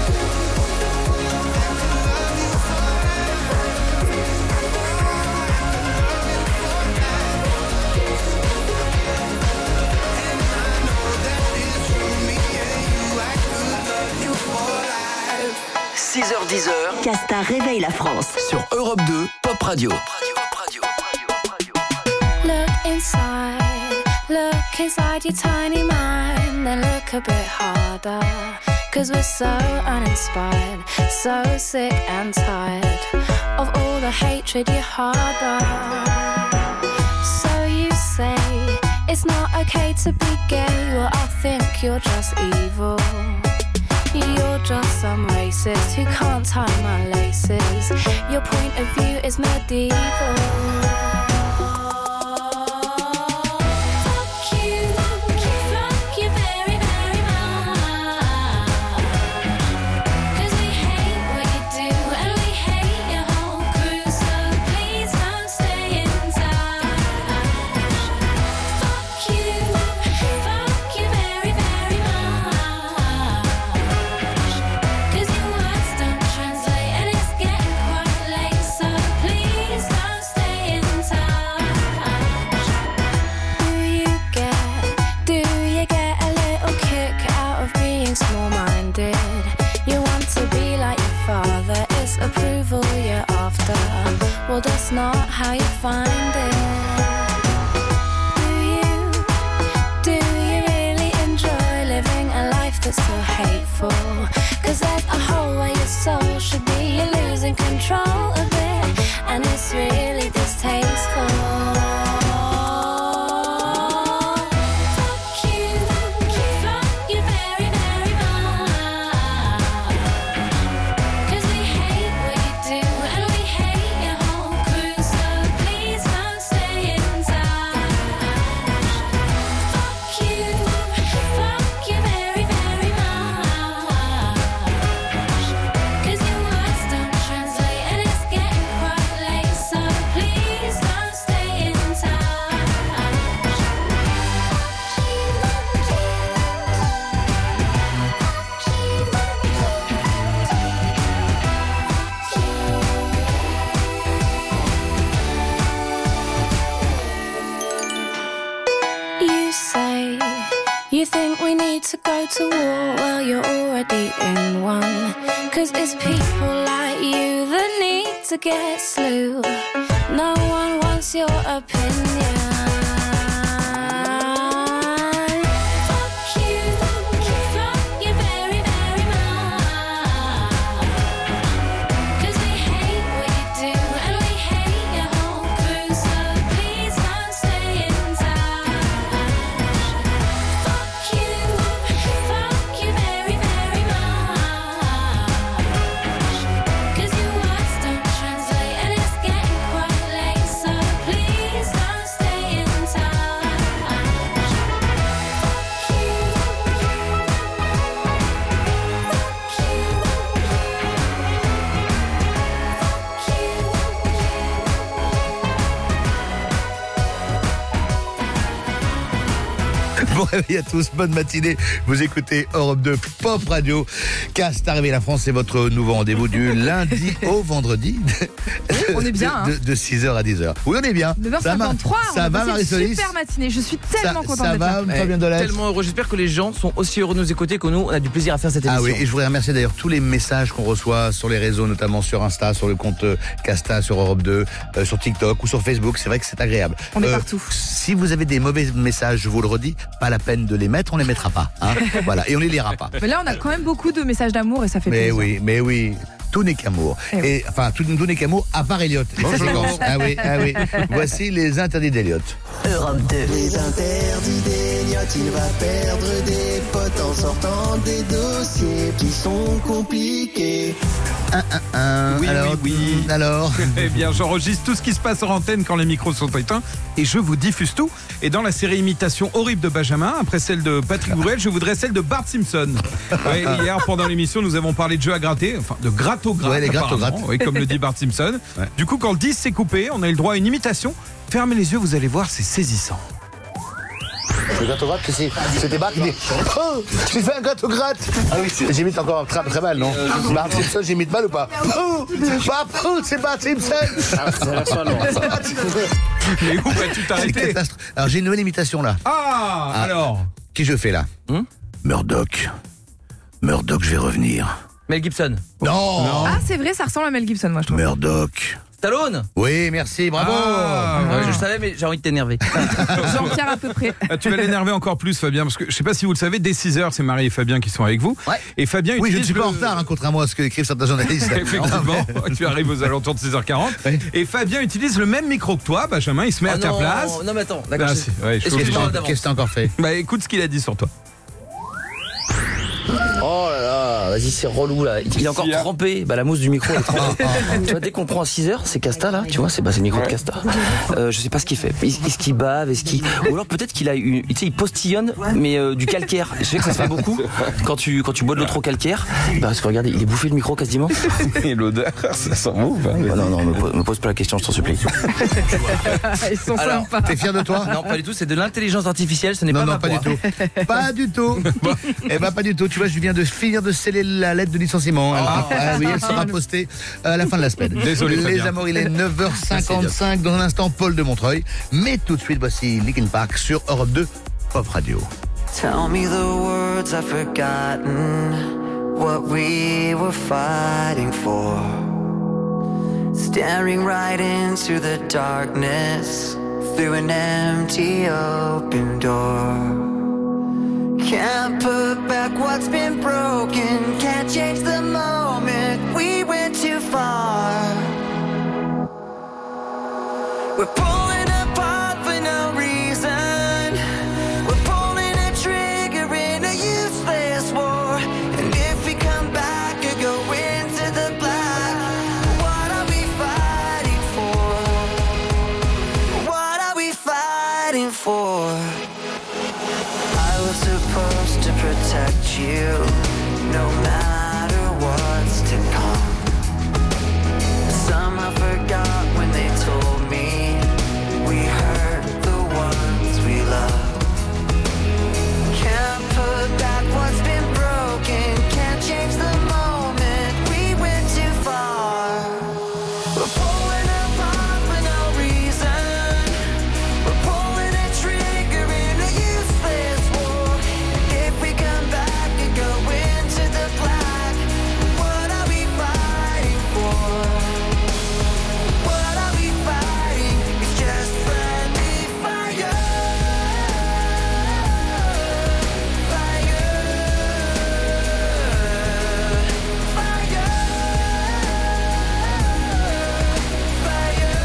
Speaker 14: And I know that it's true. Me and you, I could love you for life.
Speaker 1: 6h-10h.
Speaker 4: Casta réveille la France
Speaker 1: Sur Europe 2 Pop Radio.
Speaker 11: Look inside your tiny mind, then look a bit harder. 'Cause we're so uninspired, so sick and tired of all the hatred you harbor. So you say it's not okay to be gay, well I think you're just evil. You're just some racist who can't tie my laces. Your point of view is medieval. Well, that's not how you find it. Do you really enjoy living a life if it's so hateful. Cause there's a hole where your soul should be. You're losing control of it, and it's really distasteful. You think we need to go to war? Well, you're already in one. Cause it's people like you that need to get slew. No one wants your opinion.
Speaker 8: Bon réveil à tous, bonne matinée. Vous écoutez Europe 2 Pop Radio. Cast arrivé la France, c'est votre nouveau rendez-vous du lundi au vendredi.
Speaker 10: Oui, on est bien.
Speaker 8: De 6h à 10h. Oui, on est bien.
Speaker 10: 9h53,
Speaker 8: ça va, Marie-Solis?
Speaker 10: Super matinée, je suis tellement contente
Speaker 8: ça
Speaker 10: d'être
Speaker 8: va,
Speaker 10: là.
Speaker 8: Fabien Dolès?
Speaker 13: Tellement heureux, j'espère que les gens sont aussi heureux de nous écouter que nous, on a du plaisir à faire cette émission.
Speaker 8: Ah oui, et je voudrais remercier d'ailleurs tous les messages qu'on reçoit sur les réseaux, notamment sur Insta, sur le compte Casta, sur Europe 2, sur TikTok ou sur Facebook. C'est vrai que c'est agréable.
Speaker 10: On est partout.
Speaker 8: Si vous avez des mauvais messages, je vous le redis, pas la peine de les mettre, on les mettra pas. Hein. Voilà, et on les lira pas.
Speaker 10: Mais là, on a quand même beaucoup de messages d'amour et ça fait plaisir.
Speaker 8: Mais oui. Tout n'est qu'amour. Et enfin, tout n'est qu'amour à part Elliot. Ah oui. Voici les interdits d'Elliot.
Speaker 4: Europe 2.
Speaker 15: Les interdits d'Elliot, il va perdre des potes en sortant des dossiers qui sont compliqués.
Speaker 8: Alors
Speaker 18: Eh bien, j'enregistre tout ce qui se passe en antenne quand les micros sont éteints et je vous diffuse tout. Et dans la série imitation horrible de Benjamin, après celle de Patrick Bruel, je voudrais celle de Bart Simpson. Ouais, hier, pendant l'émission, nous avons parlé de jeux à gratter, enfin de gratte-au-gratte.
Speaker 8: Ouais, les gratte-au-gratte.
Speaker 18: Oui, comme le dit Bart Simpson. Ouais. Du coup, quand le 10 s'est coupé, on a eu le droit à une imitation. Fermez les yeux, vous allez voir, c'est saisissant.
Speaker 8: Le gâteau-gratte, c'était Bart qui dit oh, j'ai fait un gâteau-gratte. Ah oui, j'imite encore très mal, non? Bart Simpson, j'imite mal ou pas? C'est Bart Simpson.
Speaker 18: Mais où vas-tu t'arrêter?
Speaker 8: Alors j'ai une nouvelle imitation là.
Speaker 18: Alors
Speaker 8: qui je fais là? Murdoch, je vais revenir.
Speaker 13: Mel Gibson.
Speaker 8: Non.
Speaker 10: Ah, c'est vrai, ça ressemble à Mel Gibson, moi je trouve.
Speaker 8: Murdoch.
Speaker 13: Stallone.
Speaker 8: Oui, merci, bravo.
Speaker 13: Je savais, mais j'ai envie de t'énerver.
Speaker 10: Jean-Pierre à peu près.
Speaker 18: Tu vas l'énerver encore plus, Fabien, parce que je sais pas si vous le savez, dès 6h, c'est Marie et Fabien qui sont avec vous.
Speaker 8: Ouais.
Speaker 18: Et Fabien
Speaker 8: je ne suis pas en retard, contrairement à ce que écrivent certains journalistes.
Speaker 18: Effectivement, tu arrives aux alentours de 6h40. Ouais. Et Fabien utilise le même micro que toi, Benjamin, il se met à ta place.
Speaker 13: Non, mais attends, d'accord.
Speaker 8: Qu'est-ce que t'as encore fait?
Speaker 18: Bah écoute ce qu'il a dit sur toi.
Speaker 13: Oh là là, vas-y, c'est relou là. Il est encore trempé. Bah la mousse du micro est trempée. Tu vois, dès qu'on prend à 6h, c'est Casta là, tu vois, c'est le micro de Casta. Je sais pas ce qu'il fait. Est-ce qu'il bave, ou alors peut-être qu'il a eu, tu sais, il postillonne, mais du calcaire. Je sais que ça se fait beaucoup quand tu bois de l'eau trop calcaire. Bah, parce que regardez, il est bouffé le micro quasiment.
Speaker 19: Et l'odeur, ça sent mauve. Hein,
Speaker 13: non, me pose pas la question, je t'en supplie.
Speaker 10: Ils sont sympas.
Speaker 8: T'es fier de toi?
Speaker 13: Non, pas du tout. C'est de l'intelligence artificielle. Ce n'est pas
Speaker 8: pas du tout. Pas du tout. Eh ben pas du tout. Tu vois, je viens de finir de sceller la lettre de licenciement. Oui, elle sera postée à la fin de la semaine.
Speaker 18: Désolé,
Speaker 8: les amours, il est 9h55 dans un instant, Paul de Montreuil. Mais tout de suite, voici Linkin Park sur Europe 2 Pop Radio.
Speaker 15: Tell me the words I've forgotten, what we were fighting for. Staring right into the darkness, through an empty open door. Can't put back what
Speaker 14: what's been broken. Can't change the moment. We went too far. We're pulling apart for no reason. We're pulling a trigger in a useless war. And if we come back or go into the black, what are we fighting for? What are we fighting for? I was supposed to protect you, no matter what's to come. Somehow forgot when they told me we hurt the ones we love. Can't put back what's been broken. Can't change the moment. We went too far. We're pulling apart for no reason. We're pulling a trigger in a useless war. And if we come back and go into the black, what are we fighting for? What are we fighting? It's just friendly fire. Fire. Fire. Fire.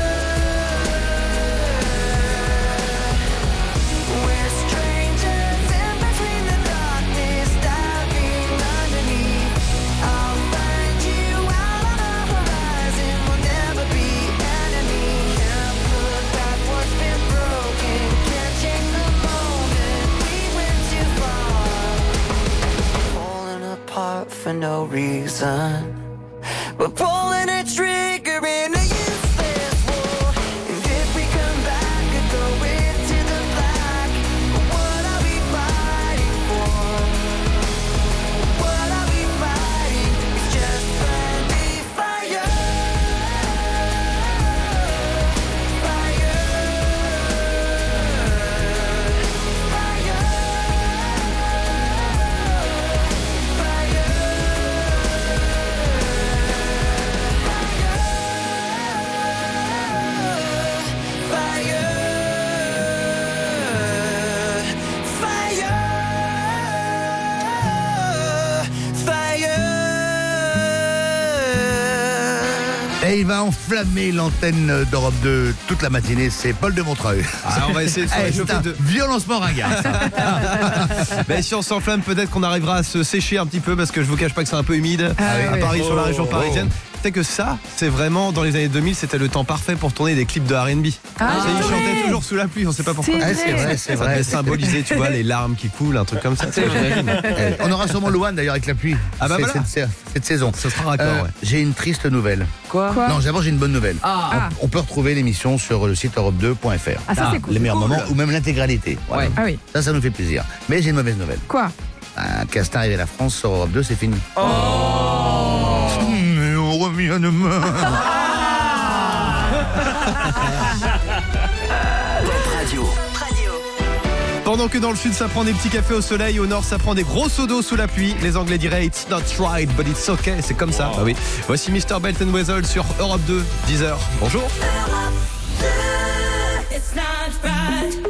Speaker 14: We're strangers in between the darkness, diving underneath. I'll find you out on the horizon. We'll never be enemies. Can't put back what's been broken. Can't change the moment. We went too far. Falling apart for no reason. We're pulling a trigger in a useless war. And if we come back and go into the black, what are we fighting for? What are we fighting? It's just friendly fire. Fire.
Speaker 8: Et il va enflammer l'antenne d'Europe 2 toute la matinée, c'est Paul de Montreuil.
Speaker 2: Ah, on va essayer de se réchauffer
Speaker 8: c'est un
Speaker 2: de...
Speaker 8: violencement ringard.
Speaker 2: Ben, si on s'enflamme, peut-être qu'on arrivera à se sécher un petit peu, parce que je vous cache pas que c'est un peu humide à Paris, sur la région parisienne. C'est que ça, c'est vraiment, dans les années 2000, c'était le temps parfait pour tourner des clips de R&B. Ils chantaient toujours sous la pluie, on sait pas pourquoi.
Speaker 8: C'est vrai.
Speaker 2: Ça devait symboliser, tu vois, les larmes qui coulent, un truc comme ça.
Speaker 8: On aura sûrement Louane d'ailleurs avec la pluie.
Speaker 2: Ah bah voilà.
Speaker 8: cette saison.
Speaker 2: Ce sera raccord, ouais.
Speaker 8: J'ai une triste nouvelle.
Speaker 10: Quoi
Speaker 8: Non, d'abord j'ai une bonne nouvelle. On peut retrouver l'émission sur le site europe2.fr.
Speaker 10: Ah, ça, c'est cool.
Speaker 8: Les meilleurs moments ou même l'intégralité. Voilà.
Speaker 10: Ah oui.
Speaker 8: Ça nous fait plaisir. Mais j'ai une mauvaise nouvelle.
Speaker 10: Quoi
Speaker 8: Castin arrive à la France sur Europe 2, c'est fini. Mais on revient demain.
Speaker 2: Pendant que dans le sud ça prend des petits cafés au soleil, au nord ça prend des gros seaux d'eau sous la pluie. Les Anglais diraient it's not right but it's okay, c'est comme ça. Bah oui. Voici Mr. Belt and Weasel sur Europe 2, 10h. Bonjour.
Speaker 14: It's not right.